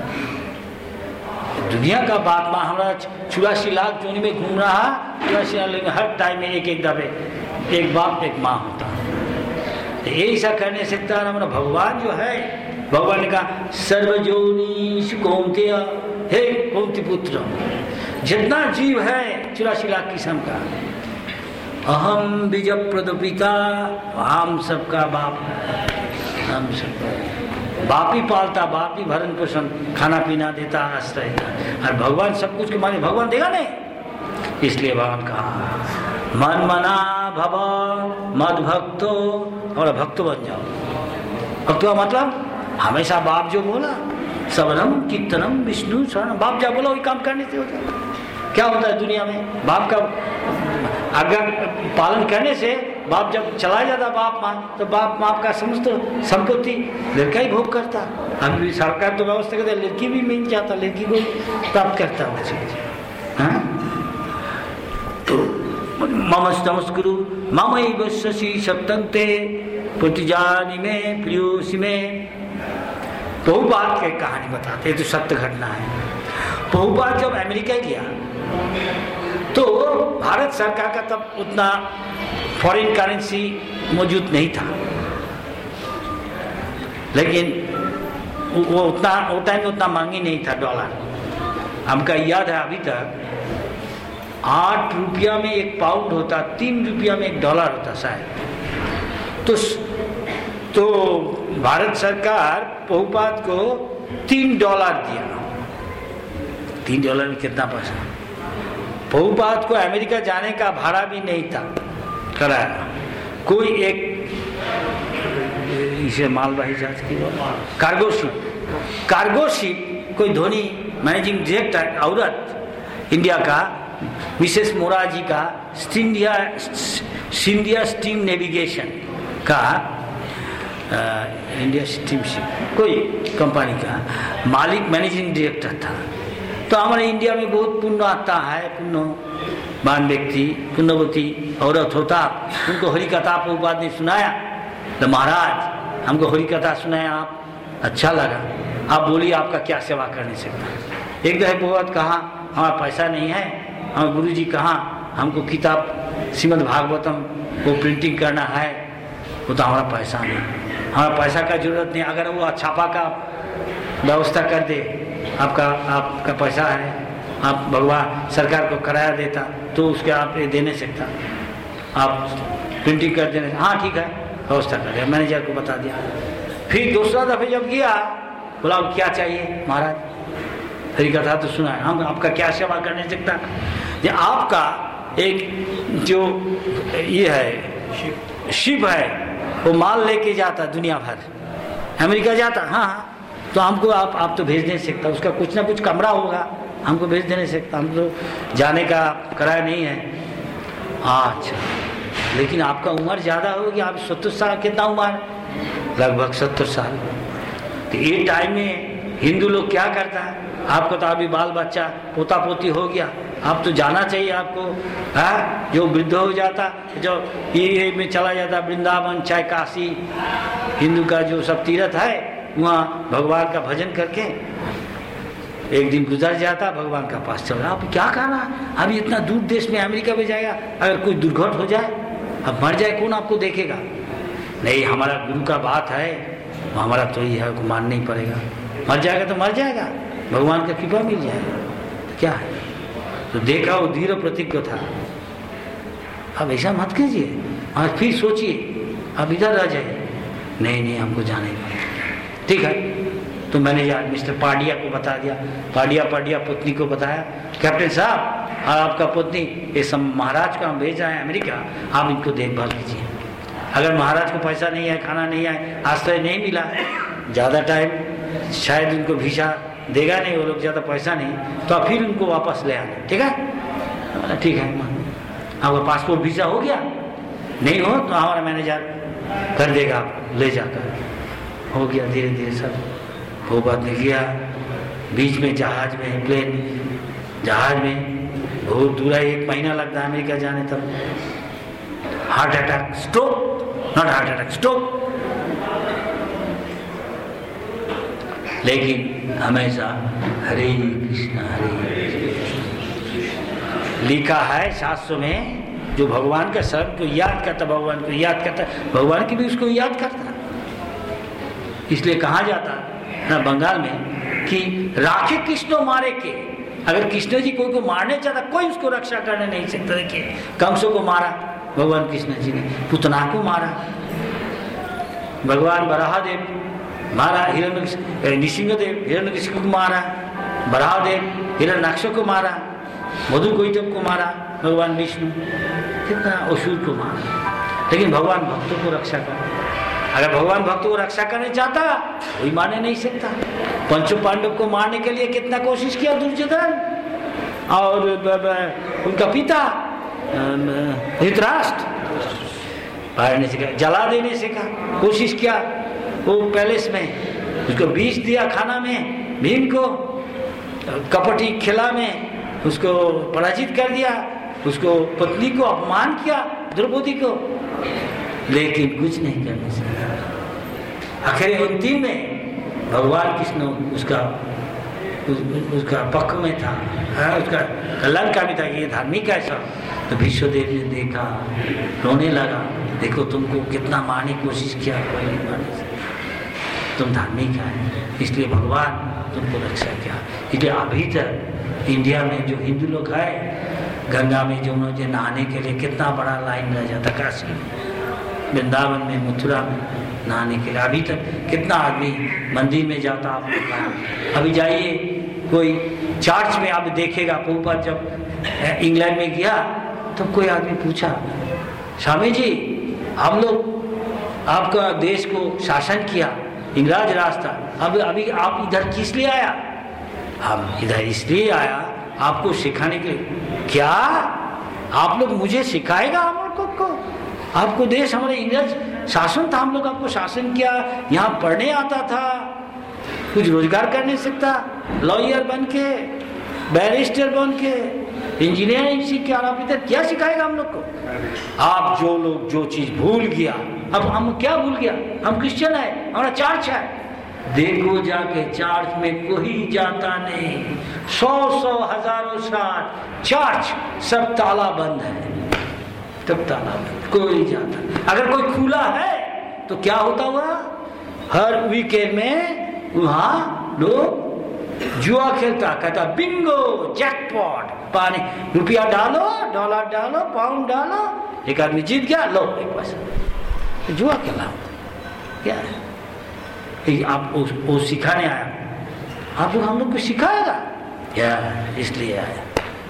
दुनिया का बाप माँ हमारा चौरासी लाख जोनी में घूम रहा, चौरासी लाख हर टाइम में एक एक दबे एक बाप एक माँ होता। तो ये ऐसा करने सकता है हमारा भगवान जो है। भगवान ने कहा सर्वजोनिषु कौन्तेय, हे कौन्ती पुत्र, जितना जीव है चौरासी लाख किस्म का, अहम बीज प्रद पिता, हम सबका बाप, हम सबका बाप ही पालता, बाप ही भरण पोषण, खाना पीना देता, आश्रय देता। और भगवान सब कुछ के माने भगवान देगा नहीं। इसलिए भगवान कहा मन मना भव मद भक्तो, और भक्त बन जाओ। भक्त का मतलब हमेशा बाप जो बोला, सबरम कीर्तनम विष्णु शरण, बाप जा बोला वही काम करने से होता है। क्या होता है दुनिया में, बाप का आज्ञा पालन करने से बाप जब चला जाता बाप माँ, तो बाप माँ का समस्त संपत्ति लड़का ही भोग करता। हम भी सरकार तो व्यवस्था करते, लड़की भी मिल जाता, लड़की को प्राप्त करता वो चीज। तो मम नमस्कुरु मम शशि सप्तंते प्रतिजानी में प्रियोसी में। बहुबात की कहानी बताते, तो सत्य घटना है। बहुबात जब अमेरिका गया तो भारत सरकार का तब उतना फॉरेन करेंसी मौजूद नहीं था, लेकिन वो उतना वो टाइम में उतना महंगी नहीं था डॉलर। हमका याद है अभी तक आठ रुपया में एक पाउंड होता, तीन रुपया में एक डॉलर होता शायद। तो तो भारत सरकार बहुपात को तीन डॉलर दिया। तीन डॉलर में कितना पैसा? बहुपात को अमेरिका जाने का भाड़ा भी नहीं था कराया। कोई एक इसे मालवाही जहाज की कार्गो शिप, कार्गो शिप कोई धोनी मैनेजिंग डायरेक्टर औरत इंडिया का मिसेस मोराजी का सिंधिया सिंधिया स्टीम नेविगेशन का आ, इंडिया स्टीम शिप कोई कंपनी का मालिक मैनेजिंग डायरेक्टर था। तो हमारे इंडिया में बहुत पुण्य आता है, पुण्यवान व्यक्ति, पुण्यवती औरत होता, उनको हरि कथा प्रभुपाद ने सुनाया। तो महाराज हमको हरि कथा सुनाया आप, अच्छा लगा, आप बोलिए आपका क्या सेवा करने सकता। एक दफे प्रभुपाद कहा हमारा पैसा नहीं है, हमारे गुरु जी कहा हमको किताब श्रीमद् भागवतम को प्रिंटिंग करना है, वो तो हमारा पैसा नहीं, हमारा पैसा का जरूरत नहीं। अगर वो छापा का व्यवस्था कर दे, आपका आपका पैसा है, आप भगवान सरकार को किराया देता तो उसके आप ये दे नहीं सकता, आप प्रिंटिंग कर देने, हाँ ठीक है व्यवस्था कर दिया, मैनेजर को बता दिया। फिर दूसरा दफे जब गया बोला अब क्या चाहिए महाराज, हरी कथा तो सुना है, हम आपका क्या सेवा कर नहीं सकता। ये आपका एक जो ये है शिप है वो माल लेके जाता दुनिया भर, अमेरिका जाता, हाँ हाँ तो हमको आप आप तो भेज नहीं सकता, उसका कुछ ना कुछ कमरा होगा, हमको भेज दे नहीं सकता, हम तो जाने का किराया नहीं है। अच्छा लेकिन आपका उम्र ज़्यादा होगी, आप सत्तर साल, कितना उम्र, लगभग सत्तर साल। तो ये टाइम में हिंदू लोग क्या करता है, आपको तो अभी बाल बच्चा पोता पोती हो गया, आप तो जाना चाहिए आपको, हाँ जो वृद्ध हो जाता, जो ये में चला जाता वृंदावन चाहे काशी, हिंदू का जो सब तीर्थ है वहाँ भगवान का भजन करके एक दिन गुजर जाता, भगवान का पास चल रहा। आप क्या करना, अभी इतना दूर देश में अमेरिका में जाएगा, अगर कोई दुर्घटना हो जाए, अब मर जाए, कौन आपको देखेगा। नहीं, हमारा गुरु का बात है, हमारा तो ये है, को मानना ही पड़ेगा, मर जाएगा तो मर जाएगा, भगवान का कृपा मिल जाएगा, तो क्या है। तो देखा वो धीर प्रतिज्ञ था। अब ऐसा मत कीजिए, आज फिर सोचिए अब इधर रह जाए, नहीं नहीं हमको जाना ही पड़ेगा, ठीक है। तो मैंने यार मिस्टर पाडिया को बता दिया, पाडिया पाडिया पत्नी को बताया, कैप्टन साहब आपका पत्नी ये सब महाराज को हम भेज रहे हैं अमेरिका, आप इनको देखभाल कीजिए, अगर महाराज को पैसा नहीं है, खाना नहीं है, आश्रय नहीं मिला, ज़्यादा टाइम शायद उनको वीसा देगा नहीं वो लोग, ज़्यादा पैसा नहीं, तो आप फिर उनको वापस ले आना, ठीक है। ठीक है, आपका पासपोर्ट वीसा हो गया, नहीं हो तो हमारा मैनेजर कर देगा, आप ले जाकर। हो गया धीरे धीरे सब वो बात नहीं किया। बीच में जहाज में, प्लेन जहाज में बहुत दूर है, एक महीना लगता है अमेरिका जाने तक। Heart attack, stroke, not heart attack, stroke. लेकिन हमेशा हरे कृष्णा हरे लिखा है शास्त्रों में, जो भगवान का शब्द को याद करता, भगवान को याद करता, भगवान की भी उसको याद करता। इसलिए कहा जाता ना बंगाल में कि राखे कृष्ण मारे के, अगर कृष्ण जी कोई को मारने चाहता, कोई उसको रक्षा करने नहीं सकता। देखिए कंसों को मारा भगवान कृष्ण जी ने, पुतना को मारा, भगवान बराहदेव मारा, हिरण्य नृसिंहदेव हिरण्यकशिपु को मारा, बराहदेव हिरण्याक्ष को मारा, मधुकैटभ को मारा, भगवान विष्णु कितना असुर को मारा। लेकिन भगवान भक्तों को रक्षा कर, अगर भगवान भक्तों को रक्षा करने चाहता कोई मारने नहीं सकता। पंचो पांडव को मारने के लिए कितना कोशिश किया दुर्योधन और उनका पिता धृतराष्ट्र, मारने से कहा, जला देने से कहा, कोशिश किया वो पैलेस में, उसको बीच दिया खाना में, भीम को कपटी खिला में उसको पराजित कर दिया, उसको पत्नी को अपमान किया द्रौपदी को, लेकिन कुछ नहीं करने से। आखिर अंतिम में भगवान कृष्ण उसका उस, उसका पक्ष में था, हाँ, उसका लंका में था कि ये धार्मिक है सब। तो विश्वदेव ने देखा, रोने लगा, देखो तुमको कितना मारने की कोशिश किया, कोई नहीं मारने से, तुम धार्मिक है, इसलिए भगवान तुमको रक्षा किया। इसलिए अभी तक इंडिया में जो हिंदू लोग है, गंगा में जो उन्होंने नहाने के लिए कितना बड़ा लाइन लग जाता, काशी में, वृंदावन में, मथुरा में नहाने के लिए अभी तक कितना आदमी मंदिर में जाता। आप अभी जाइए कोई चर्च में, आप देखेगा ऊपर, जब इंग्लैंड में गया तो कोई आदमी पूछा, स्वामी जी हम लोग आपका देश को शासन किया, इंग्रज राज था, अब अभी आप इधर किस लिए आया? हम इधर इसलिए आया आपको सिखाने के लिए। क्या आप लोग मुझे सिखाएगा? हम लोग को आपको देश हमारे इंग्रज शासन था, हम लोग आपको शासन किया, यहाँ पढ़ने आता था, कुछ रोजगार कर नहीं सकता, लॉयर बन के, बैरिस्टर बन के, इंजीनियरिंग सीख के, और आप इधर क्या सिखाएगा हम लोग को? आप जो लोग जो चीज भूल गया, अब हम क्या भूल गया? हम क्रिश्चियन है, हमारा चर्च है, देखो जाके चर्च में कोई जाता नहीं, सौ सौ हजारों साल चर्च सब ताला बंद है, तब ताला बंद, कोई जाता। अगर कोई खुला है तो क्या होता हुआ, हर वीकेंड में वहां लोग जुआ खेलता, कहता बिंगो जैकपॉट, पानी रुपया डालो, डॉलर डालो, पाउंड डालो, एक आदमी जीत गया, लो एक पैसा, जुआ खेला क्या है? आप वो, वो सिखाने आया, आप लोग हम लोग को सिखाएगा क्या? इसलिए आया।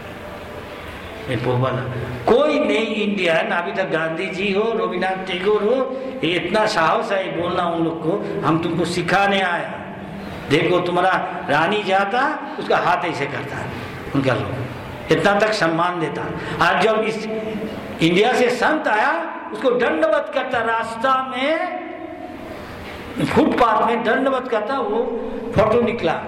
कोई नहीं इंडियन अभी तक गांधी जी हो, रविन्द्रनाथ टैगोर हो, ये इतना साहस है बोलना उन लोग को, हम तुमको सिखाने आया। देखो तुम्हारा रानी जाता, उसका हाथ ऐसे करता उनका लोग, इतना तक सम्मान देता। और जब इस इंडिया से संत आया, उसको दंडवत करता, रास्ता में फुटपाथ में दंडवत करता, वो फोटो निकला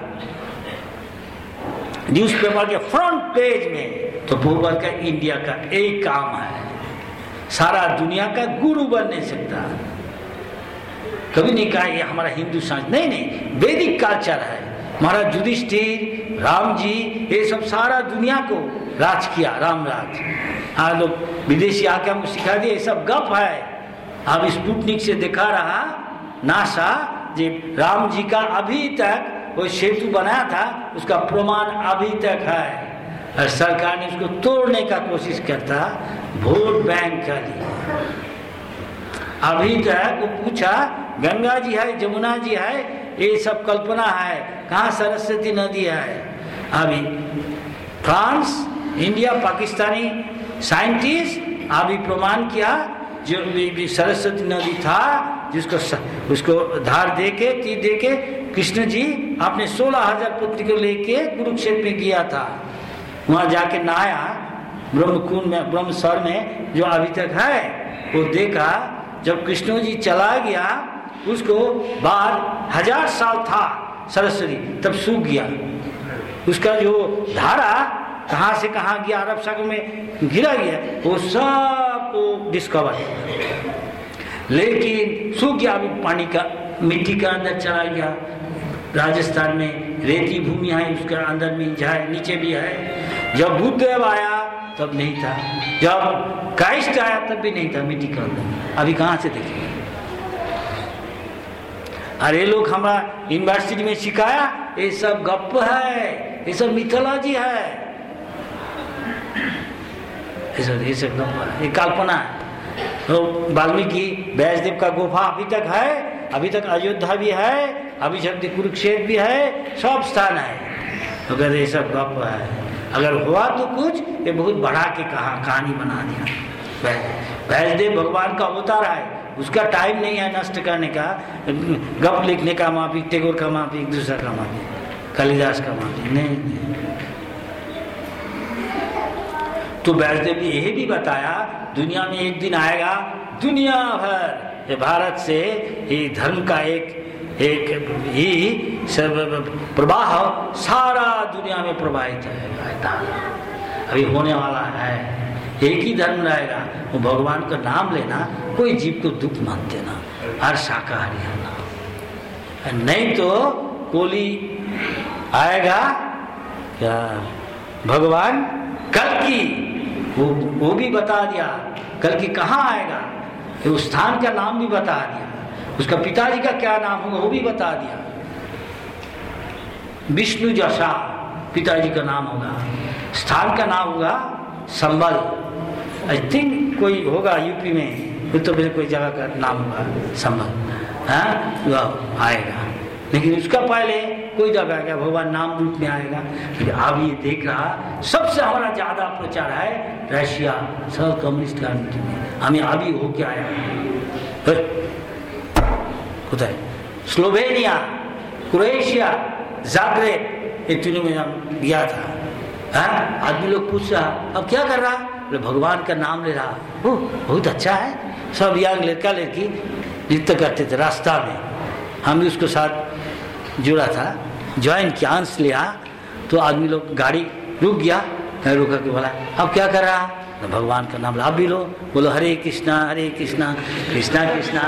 न्यूज़पेपर के फ्रंट पेज में। तो भगवान का इंडिया का एक काम है, सारा दुनिया का गुरु बन नहीं सकता। कभी नहीं कहा ये हमारा हिंदू संस्कृति, नहीं नहीं, वैदिक कल्चर है। महाराज युधिष्ठिर, राम जी, ये सब सारा दुनिया को राज किया, राम राज। हाँ, लोग विदेशी आके हमको सिखा दिए, ये सब गप है। अब स्पुतनिक से दिखा रहा नासा, जे राम जी का अभी तक वो सेतु बनाया था, उसका प्रमाण अभी तक है, और सरकार ने उसको तोड़ने का कोशिश करता वोट बैंक का लिए। अभी तक वो पूछा, गंगा जी है, जमुना जी है, ये सब कल्पना है, कहाँ सरस्वती नदी है? अभी फ्रांस, इंडिया, पाकिस्तानी साइंटिस्ट अभी प्रमाण किया, जो भी सरस्वती नदी था, जिसको उसको धार दे के, तीर दे के कृष्ण जी अपने सोलह हजार पुत्री को लेके कुरुक्षेत्र में गया था। वहां जाके नहाया ब्रह्मकुंड में, ब्रह्मसर में, जो अभी तक है। वो देखा जब कृष्ण जी चला गया, उसको बाद हजार साल था सरस्वती, तब सूख गया। उसका जो धारा कहाँ से कहाँ गया, अरब सागर में गिरा गया, वो सब को डिस्कवर। लेकिन सूख गया, अभी पानी का मिट्टी का अंदर चला गया। राजस्थान में रेती भूमि है, उसके अंदर में है, नीचे भी है। जब बुद्धदेव आया तब नहीं था, जब क्राइस्ट आया तब भी नहीं था मिट्टी का अंदर। अभी कहाँ से देखेंगे? अरे लोग हमारा यूनिवर्सिटी में सिखाया, ये सब गप है, ये सब मिथोलॉजी है, ये सब ये सब गप है, ये कल्पना है। तो वाल्मीकि व्यासदेव का गुफा अभी तक है, अभी तक अयोध्या भी है, अभी जब कुरुक्षेत्र भी है, सब स्थान है। तो कहते ये सब गप है, अगर हुआ तो कुछ ये बहुत बढ़ा के कहा कहानी बना दिया। व्यासदेव भगवान का अवतार है, उसका टाइम नहीं है नष्ट करने का, गप लिखने का माफी, टैगोर का माफी, दूसरा का माफी, कालिदास का माफी नहीं, नहीं। तो व्यासदेव ने यही भी बताया, दुनिया में एक दिन आएगा, दुनिया भर ये भारत से ये धर्म का एक एक ही सब प्रवाह सारा दुनिया में प्रवाहित है। अभी होने वाला है, एक ही धर्म रहेगा, वो भगवान का नाम लेना, कोई जीव को दुख मत देना, हर शाकाहारी होना। नहीं तो कोली आएगा क्या, भगवान कल की वो वो भी बता दिया, कल की कहाँ आएगा, उस स्थान का नाम भी बता दिया, उसका पिताजी का क्या नाम होगा वो भी बता दिया। विष्णु जैसा पिताजी का नाम होगा, स्थान का नाम होगा संबल, आई थिंक कोई होगा यूपी में, तो फिर कोई जगह का नाम होगा संबल, हाँ वह आएगा। लेकिन उसका पहले कोई जगह आएगा, भगवान नाम रूप में आएगा। अब ये देख रहा, सबसे हमारा ज्यादा प्रचार है रशिया, सब कम्युनिस्ट कंट्री में, हमें अभी हो क्या आया, उधर स्लोवेनिया, क्रोएशिया, जाग्रेब, ये तीनों में हम गया था। हाँ, आदमी लोग पूछ रहा अब क्या कर रहा, भगवान का नाम ले रहा, ओ बहुत अच्छा है। सब यंग लड़का लड़की नृत्य करते थे रास्ता में, हम भी उसके साथ जुड़ा था, ज्वाइन किया, अंश लिया। तो आदमी लोग गाड़ी रुक गया, रुका के बोला अब क्या कर रहा, तो भगवान का नाम, आप भी लो, बोलो हरे कृष्णा हरे कृष्णा कृष्णा कृष्णा।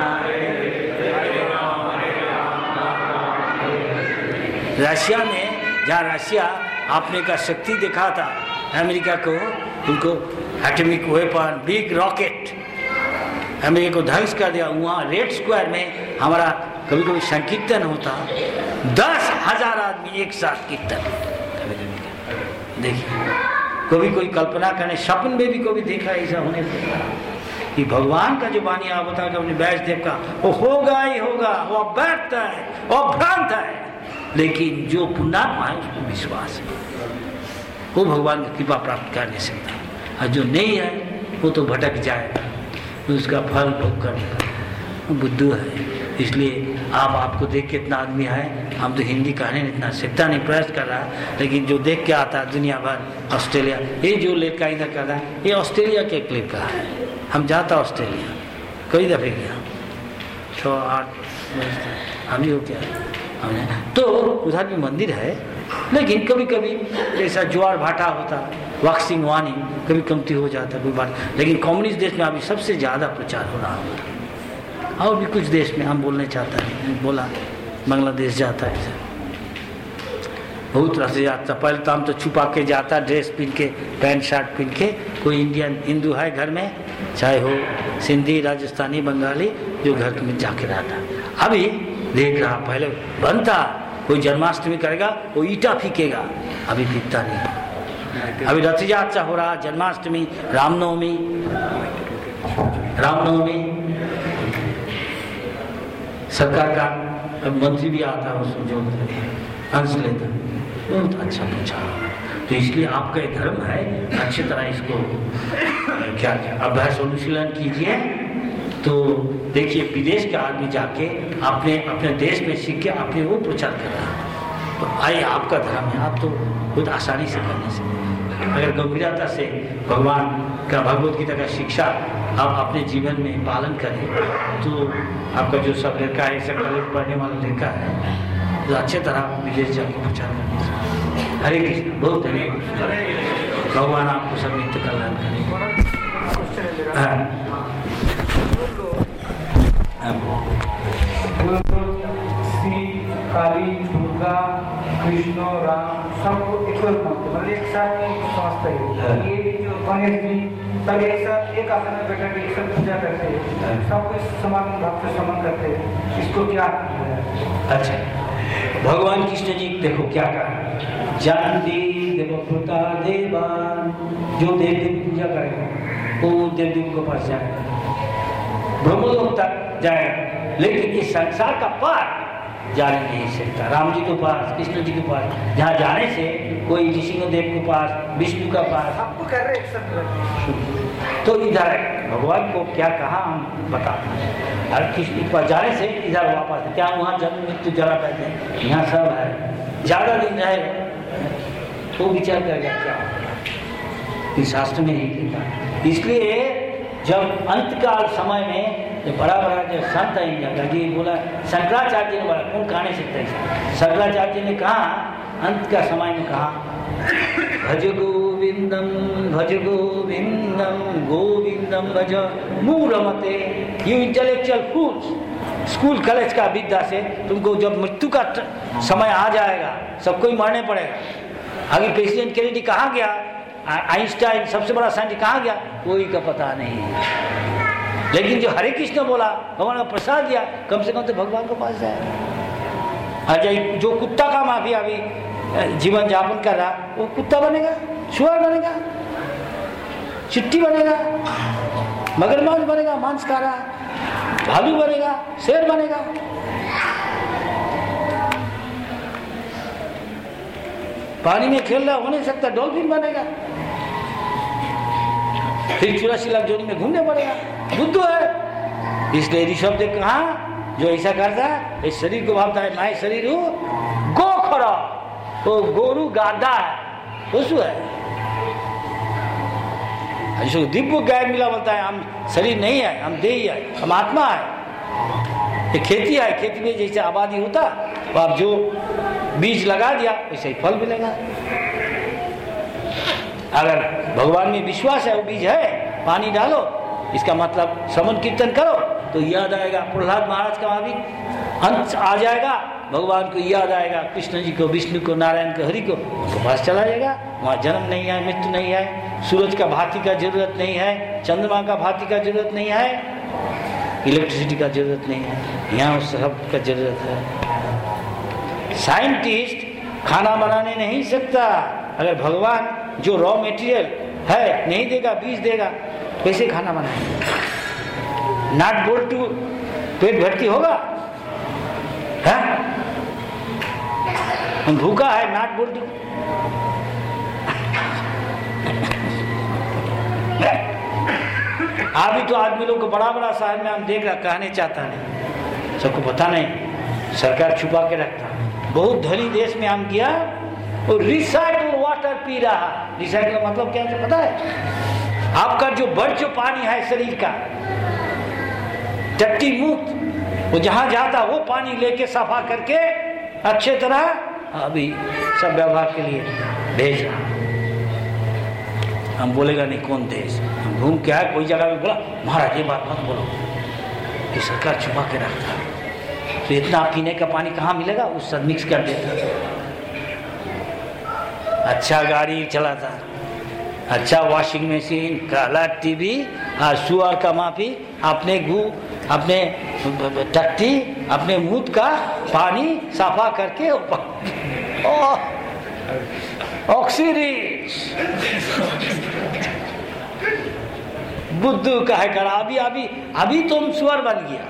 रशिया में, जहाँ रशिया आपने का शक्ति दिखा था अमेरिका को, उनको atomic weapon, big rocket, America को ध्वंस कर दिया। वहाँ रेड स्क्वायर में हमारा कभी कभी संकीर्तन होता, दस हजार आदमी एक साथ कीर्तन। देखिए, कभी कोई कल्पना करने, सपन में भी कभी देखा ऐसा होने से कि भगवान का जो वाणी आप बता कि अपने वैष्णदेव का वो होगा ही होगा, वो व्यर्थ है, वो भ्रांत है, लेकिन जो पुण्यात्मा है उसको विश्वास है, वो भगवान की कृपा प्राप्त कर नहीं सकता, और जो नहीं है वो तो भटक जाएगा, उसका फल भोग करने बुद्धू है। इसलिए आप आपको देख के इतना आदमी है, हम तो हिंदी कहने इतना सीखता नहीं, प्रयास कर रहा है, लेकिन जो देख के आता है दुनिया भर, ऑस्ट्रेलिया, ये जो लड़का इधर कर रहा है ये ऑस्ट्रेलिया के एक लड़का है। हम जाता ऑस्ट्रेलिया कई दफ़े गया, छः आठ हम ही हो क्या हमने, तो उधर भी मंदिर है, लेकिन कभी कभी जैसा ज्वार भाटा होता, वॉक्सिंग वानी कभी कमती हो जाता कोई बात, लेकिन कम्युनिस्ट देश में अभी सबसे ज़्यादा प्रचार हो रहा है। और भी कुछ देश में हम बोलने चाहता है, बोला बांग्लादेश जाता है, बहुत तरह से जाता। पहले तो हम तो छुपा के जाता, ड्रेस पहन के, पैंट शर्ट पहन के, कोई इंडियन हिंदू है घर में, चाहे हो सिंधी, राजस्थानी, बंगाली, जो घर में जाके रहता। अभी देख रहा, पहले बनता, कोई जन्माष्टमी करेगा वो ईटा फीकेगा, अभी फीकता नहीं। अभी रथ यात्रा हो रहा, जन्माष्टमी, रामनवमी, रामनवमी सरकार का मंत्री भी आता है, उसमें जो अंश लेता, बहुत अच्छा पूछा। तो इसलिए आपका ये धर्म है, अच्छी तरह इसको क्या क्या अभ्यास अनुशीलन कीजिए। तो देखिए, विदेश के आदमी जाके अपने अपने देश में सीख के अपने वो प्रचार कर रहा है। तो आइए, आपका धर्म है, आप तो बहुत आसानी से करने से, अगर गंभीरता से भगवान का, भगवत गीता का शिक्षा आप अपने जीवन में पालन करें, तो आपका जो सब लड़का है, सब कॉलेज पढ़ने वाला लड़का है, तो अच्छे तरह विदेश जाके प्रचार करने से। हरे कृष्ण, बहुत धन्यवाद, भगवान आपको सब नित्य कल्याण करें। काली, दुर्गा, कृष्ण, राम सबको एक मतलब एक साथ समझते हैं। ये जो गणेश जी सब एक साथ एक आसन में बैठा के एक साथ पूजा करते हैं, सबको समान भाव से समन करते हैं, इसको क्या? अच्छा, भगवान कृष्ण जी देखो क्या कहा, जानती देवपुता देवान, जो देव देव पूजा करेगा वो देव देव को पास जाएगा, ब्रह्मलोक तक जाएगा, लेकिन इस संसार का पार जाने नहीं सकता। राम जी के पास, कृष्ण जी के पास, जहाँ जाने से कोई ऋषि देव के पास, विष्णु का पास, आपको कर रहे हैं। तो इधर भगवान को क्या कहा हम बताते हैं, हर कृष्ण के पास जाने से इधर वापस, क्या वहाँ जन्म मृत्यु जरा कहते हैं, यहाँ सब है, ज्यादा दिन रहेगा तो विचार करेगा क्या इस शास्त्र में नहीं लिखा। इसलिए जब अंतकाल समय में जो बड़ा बड़ा जो संत है इंडिया का, जी बोला शंकराचार्य ने बोला, कौन कहा नहीं सकता है, शंकराचार्य ने कहा अंत का समय में कहा, भज गोविंदम भज गोविंदम गोविंदम भज मूलमते। You intellectual fools, school college का विद्या से तुमको जब मृत्यु का समय आ जाएगा, सबको ही मरने पड़ेगा। आगे प्रेसिडेंट केनेडी कहाँ गया, आइंस्टाइन सबसे बड़ा साइंटिस्ट कहाँ गया, कोई का पता नहीं। लेकिन जो हरे कृष्ण बोला, भगवान का प्रसाद दिया, कम से कम तो भगवान के पास जाए। अजय जो कुत्ता का माफी अभी जीवन यापन कर रहा, वो कुत्ता बनेगा, शुअर बनेगा, चिट्टी बनेगा, मगरमच्छ बनेगा, मांस खा रहा, भालू बनेगा, शेर बनेगा। पानी में खेल रहा हो नहीं सकता, डॉल्फिन बनेगा, फिर चौरासी लाख जोड़ी में घूमने पड़ेगा, बुद्धू है। इसलिए ऋषभ देव कहा, जो ऐसा करता है इस शरीर को भावता है, मैं शरीर हूँ गो खड़ा, तो गोरू गाधा है, पशु है। जिसको दिव्य गाय मिला बोलता है, हम शरीर नहीं है, हम देही है, हम आत्मा है। ये खेती है, खेती में जैसे आबादी होता, तो आप जो बीज लगा दिया वैसे ही फल मिलेगा। अगर भगवान में विश्वास है, वो बीज है, पानी डालो, इसका मतलब श्रवण कीर्तन करो तो याद आएगा। प्रहलाद महाराज का भी अंत आ जाएगा, भगवान को याद आएगा, कृष्ण जी को, विष्णु को, नारायण को, हरि को, तो बस चला जाएगा। वहाँ जन्म नहीं है, मृत्यु नहीं है, सूरज का भांति का जरूरत नहीं है, चंद्रमा का भांति का जरूरत नहीं है। इलेक्ट्रिसिटी का जरूरत नहीं है, यहाँ उस सब का जरूरत है। साइंटिस्ट खाना बनाने नहीं सकता। अगर भगवान जो रॉ मटेरियल है नहीं देगा, बीज देगा, कैसे खाना बनाएंगे? नाट बोल्ट टू पेट भर्ती होगा? है? भूखा है, नाट बोल्ट अभी तो आदमी लोग को बड़ा बड़ा शहर में हम देख रहा, कहने चाहता नहीं, सबको पता नहीं, सरकार छुपा के रखता। बहुत धनी देश में हम गया, वो रिसाइकल वाटर पी रहा। रिसाइकल मतलब क्या है पता है? आपका जो बर्ज जो पानी है शरीर का, टट्टी मुक्त, वो जहां जाता वो पानी लेके सफा करके अच्छे तरह अभी सब व्यवहार के लिए भेज रहा। हम बोलेगा नहीं कौन देश, हम घूम के आए कोई जगह में, बोला महाराज ये बात मत बोलो, ये सरकार छुपा के रखता है। तो इतना पीने का पानी कहाँ मिलेगा? उस सब मिक्स कर देता। अच्छा गाड़ी चलाता, अच्छा वॉशिंग मशीन, काला टीवी और सुअर का माफी, अपने गु अपने टट्टी अपने मुंह का पानी साफा करके ऑक्सीरिच बुद्धू का है करा। अभी अभी अभी तुम सुअर बन गया,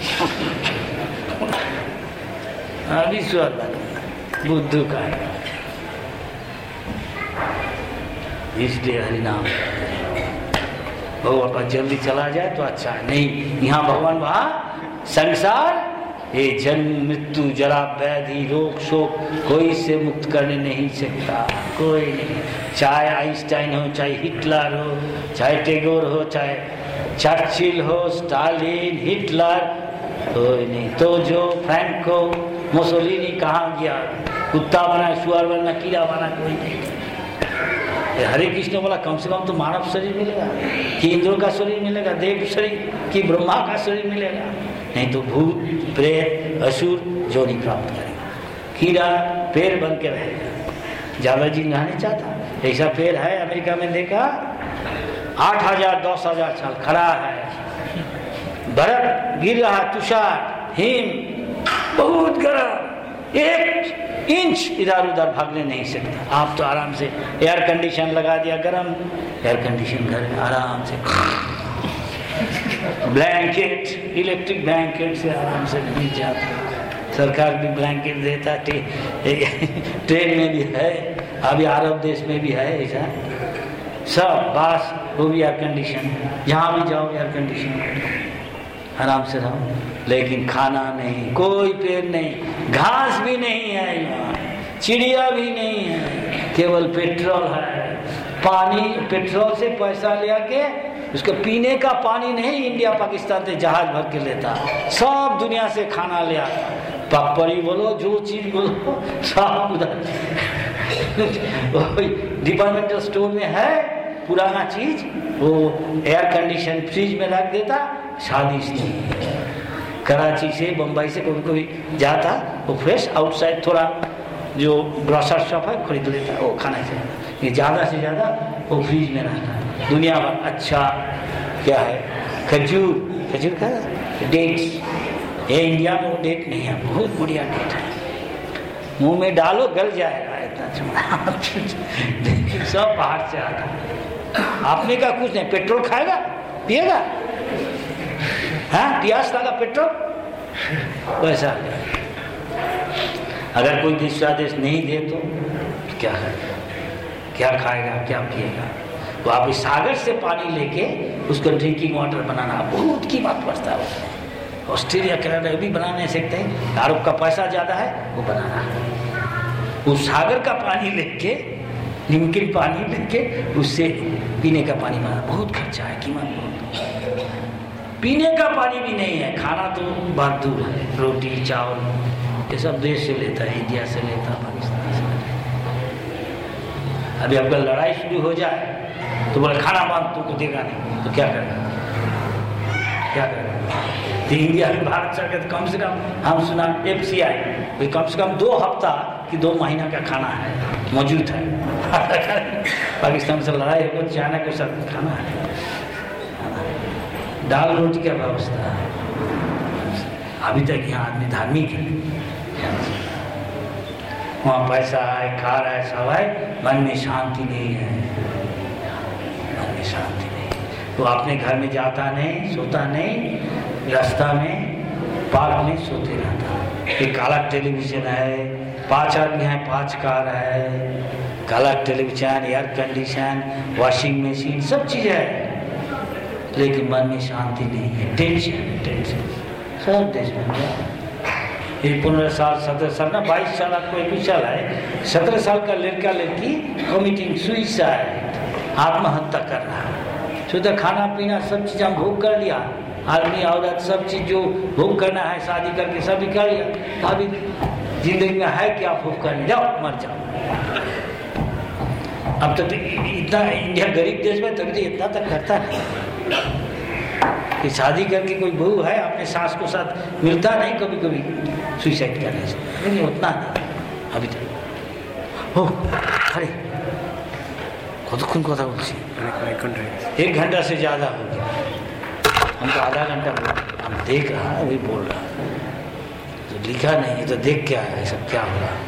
अभी सुअर बन गया, बुद्धू का है। इसलिए हरिनाम भगवान का जल्दी चला जाए तो अच्छा है। नहीं, यहाँ भगवान वहाँ संसार ये जन्म मृत्यु जरा व्याधि रोग शोक कोई से मुक्त करने नहीं सकता, कोई नहीं। चाहे आइंस्टाइन हो, चाहे हिटलर हो, चाहे टैगोर हो, चाहे चर्चिल हो, स्टालिन, हिटलर, कोई नहीं। तो जो फ्रैंको मुसोलिनी कहाँ गया? कुत्ता बना, सुअर बना, कीड़ा बना, कोई नहीं। हरे कृष्ण बोला कम से कम तो मानव शरीर मिलेगा, कि इंद्रों का शरीर मिलेगा, देव शरीर, कि ब्रह्मा का शरीर मिलेगा, नहीं तो भूत प्रेत असुर जो नहीं प्राप्त करेगा। कीड़ा पेड़ बन के रहेगा। ज्यादा जी नहाने चाहता, ऐसा पेड़ है अमेरिका में देखा, आठ हजार दस हजार साल खड़ा है, बर्फ गिर रहा, तुषार हिम बहुत गर्म, एक इंच इधर उधर भागने नहीं सकता। आप तो आराम से एयर कंडीशन लगा दिया, गर्म एयर कंडीशन घर में आराम से, ब्लैंकेट इलेक्ट्रिक ब्लैंकेट से आराम से नहीं जाता। सरकार भी ब्लैंकेट देता, ट्रेन में भी है, अभी अरब देश में भी है ऐसा सब, बस वो भी एयर कंडीशन, जहाँ भी जाओ एयर कंडीशन, आराम से रहो। लेकिन खाना नहीं, कोई पेड़ नहीं, घास भी नहीं है यहाँ, चिड़िया भी नहीं है, केवल पेट्रोल है, पानी पेट्रोल से पैसा ले के उसको पीने का पानी नहीं इंडिया पाकिस्तान से जहाज भर के लेता, सब दुनिया से खाना ले आता, पपड़ी बोलो जो चीज बोलो सब उधर डिपार्टमेंटल स्टोर में है पुराना चीज, वो एयर कंडीशन फ्रिज में रख देता, स्वादिष्ट नहीं। कराची से बम्बई से कभी कभी जाता, वो फ्रेश आउटसाइड थोड़ा जो ग्रोसर शॉप है खरीद लेता, वो खाना चाहिए। ये ज़्यादा से ज़्यादा वो फ्रिज में रहता। दुनिया भर अच्छा क्या है, खजूर, खजूर का डेट्स, ये इंडिया में वो डेट नहीं है, बहुत बढ़िया डेट है, मुंह में डालो गल जाएगा इतना चुना सब बाहर से आता है। आपने का कुछ नहीं, पेट्रोल खाएगा पिएगा, हाँ प्यास लगा पेट्रोल वैसा। अगर कोई दूसरा देश नहीं दे तो क्या करेगा, क्या खाएगा, क्या पिएगा? तो आप इस सागर से पानी लेके उसको ड्रिंकिंग वाटर बनाना बहुत कीमत पड़ता है उसमें। ऑस्ट्रेलिया कनाडा भी बना नहीं सकते, अरब का पैसा ज़्यादा है वो बनाना है। उस सागर का पानी लेके, नमकीन पानी लेके उससे पीने का पानी बनाना बहुत खर्चा है, कीमत बहुत। पीने का पानी भी नहीं है, खाना तो बहुत दूर है, रोटी चावल ये सब देश से लेता है, इंडिया से लेता है, पाकिस्तान से। अभी अगर लड़ाई शुरू हो जाए तो बोले खाना बांध तुमको देगा नहीं, तो क्या करेगा, क्या करेगा? तो इंडिया में भारत सरकार कम से कम हम सुना एफ सी आई कम से कम दो हफ्ता कि दो महीना का खाना है मौजूद है। पाकिस्तान से लड़ाई हो, चाइना के साथ खाना है, दाल रोटी का व्यवस्था है। अभी तक यहाँ आदमी धार्मिक है, वहाँ पैसा है, खा रहा है, सब है, मन में शांति नहीं है, मन में शांति नहीं। वो अपने घर में जाता नहीं, सोता नहीं, रास्ता में पार्क में सोते रहता। एक काला टेलीविजन है, पांच आदमी है, पांच कार है, काला television, air condition, washing machine, सब चीज़ है, लेकिन मन में शांति नहीं है, टेंशन टेंशन सब देश में। ये पंद्रह साल सत्रह साल ना बाईस साल आपको एक साल है, सत्रह साल का लड़का लड़की कमिटिंग सुइसाइड, आत्महत्या कर रहा है। शुद्ध खाना पीना सब चीज़ हम भोग कर लिया, आदमी औरत सब चीज़ जो भोग करना है शादी करके सब भी कर लिया, तो अभी जिंदगी में है क्या भोग करने, जाओ मर जाओ। अब तो इतना इंडिया गरीब देश में तभी तो इतना तक करता नहीं कि शादी करके कोई बहू है अपने सास को साथ मिलता नहीं कभी कभी सुसाइड करने से, लेकिन उतना नहीं अभी तक। ओह अरे কতক্ষণ কথা বলছি, एक घंटा से ज़्यादा हो गया, हमको आधा घंटा हम देख रहा है, वही बोल रहा है, तो लिखा नहीं तो देख क्या है सब क्या हो रहा है।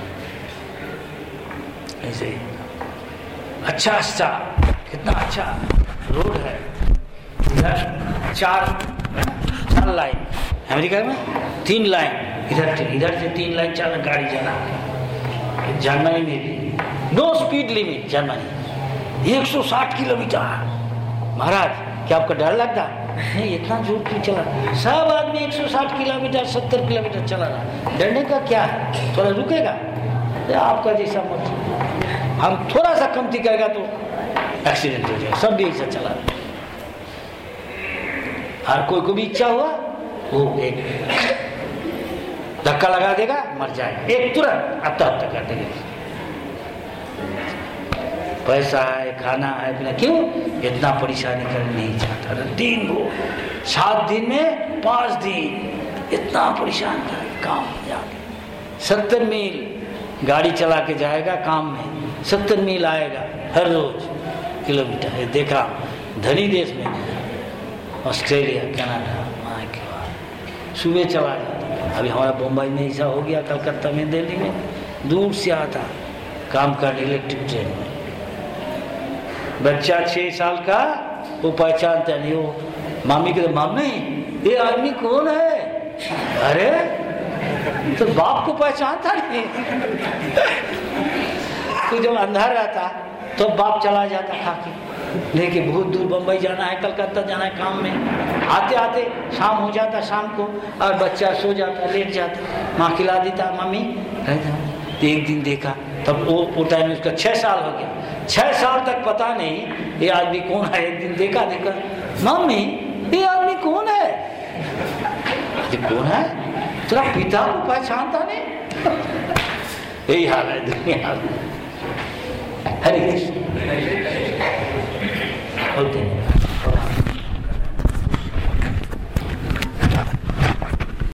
ऐसे ही अच्छा अच्छा कितना अच्छा रोड है, इधर चार चार लाइन, अमेरिका में तीन लाइन, इधर से इधर से तीन लाइन चार गाड़ी जाना है। जर्मनी में भी नो स्पीड लिमिट, जर्मनी एक सौ साठ किलोमीटर। महाराज क्या आपका डर लगता है इतना जोर क्यों चला? सब आदमी एक सौ साठ किलोमीटर सत्तर किलोमीटर चला रहा, डरने का क्या है? थोड़ा रुकेगा आपका जैसा मत, हम थोड़ा सा कमती करेगा तो एक्सीडेंट हो जाएगा, सब भी ऐसा चला रहा। हर कोई को भी इच्छा हुआ वो एक धक्का लगा देगा, मर जाएगा, एक तुरंत आत्महत्या कर देगा। पैसा है, खाना है, बिना क्यों इतना परेशानी करने नहीं चाहता। दिन वो सात दिन में पांच दिन इतना परेशान कर काम जाके सत्तर मील गाड़ी चला के जाएगा काम में, सत्तर मील आएगा हर रोज किलोमीटर। ये देखा धनी देश में, ऑस्ट्रेलिया, कनाडा, वहाँ के बाद सुबह चला जाता। अभी हमारा बम्बई में ऐसा हो गया, कलकत्ता में, दिल्ली में, दूर से आता काम करने इलेक्ट्रिक ट्रेन में। बच्चा छः साल का वो पहचानता नहीं, वो मामी के मामी ये आदमी कौन है? अरे तो बाप को पहचानता नहीं। तो जब अंधार रहता तो बाप चला जाता खा के, लेकिन बहुत दूर बम्बई जाना है, कलकत्ता जाना है काम में, आते आते शाम हो जाता शाम को, और बच्चा सो जाता, लेट जाता, माँ खिला देता, मम्मी रहता। तो एक दिन देखा, तब वो वो टाइम में उसका छः साल हो गया, छः साल तक पता नहीं ये आदमी कौन है। एक दिन देखा देखा मम्मी ये आदमी कौन है? ये कौन है? तेरा पिता को पहचानता नहीं। यही हाल है दुनिया में। हरे कृष्ण।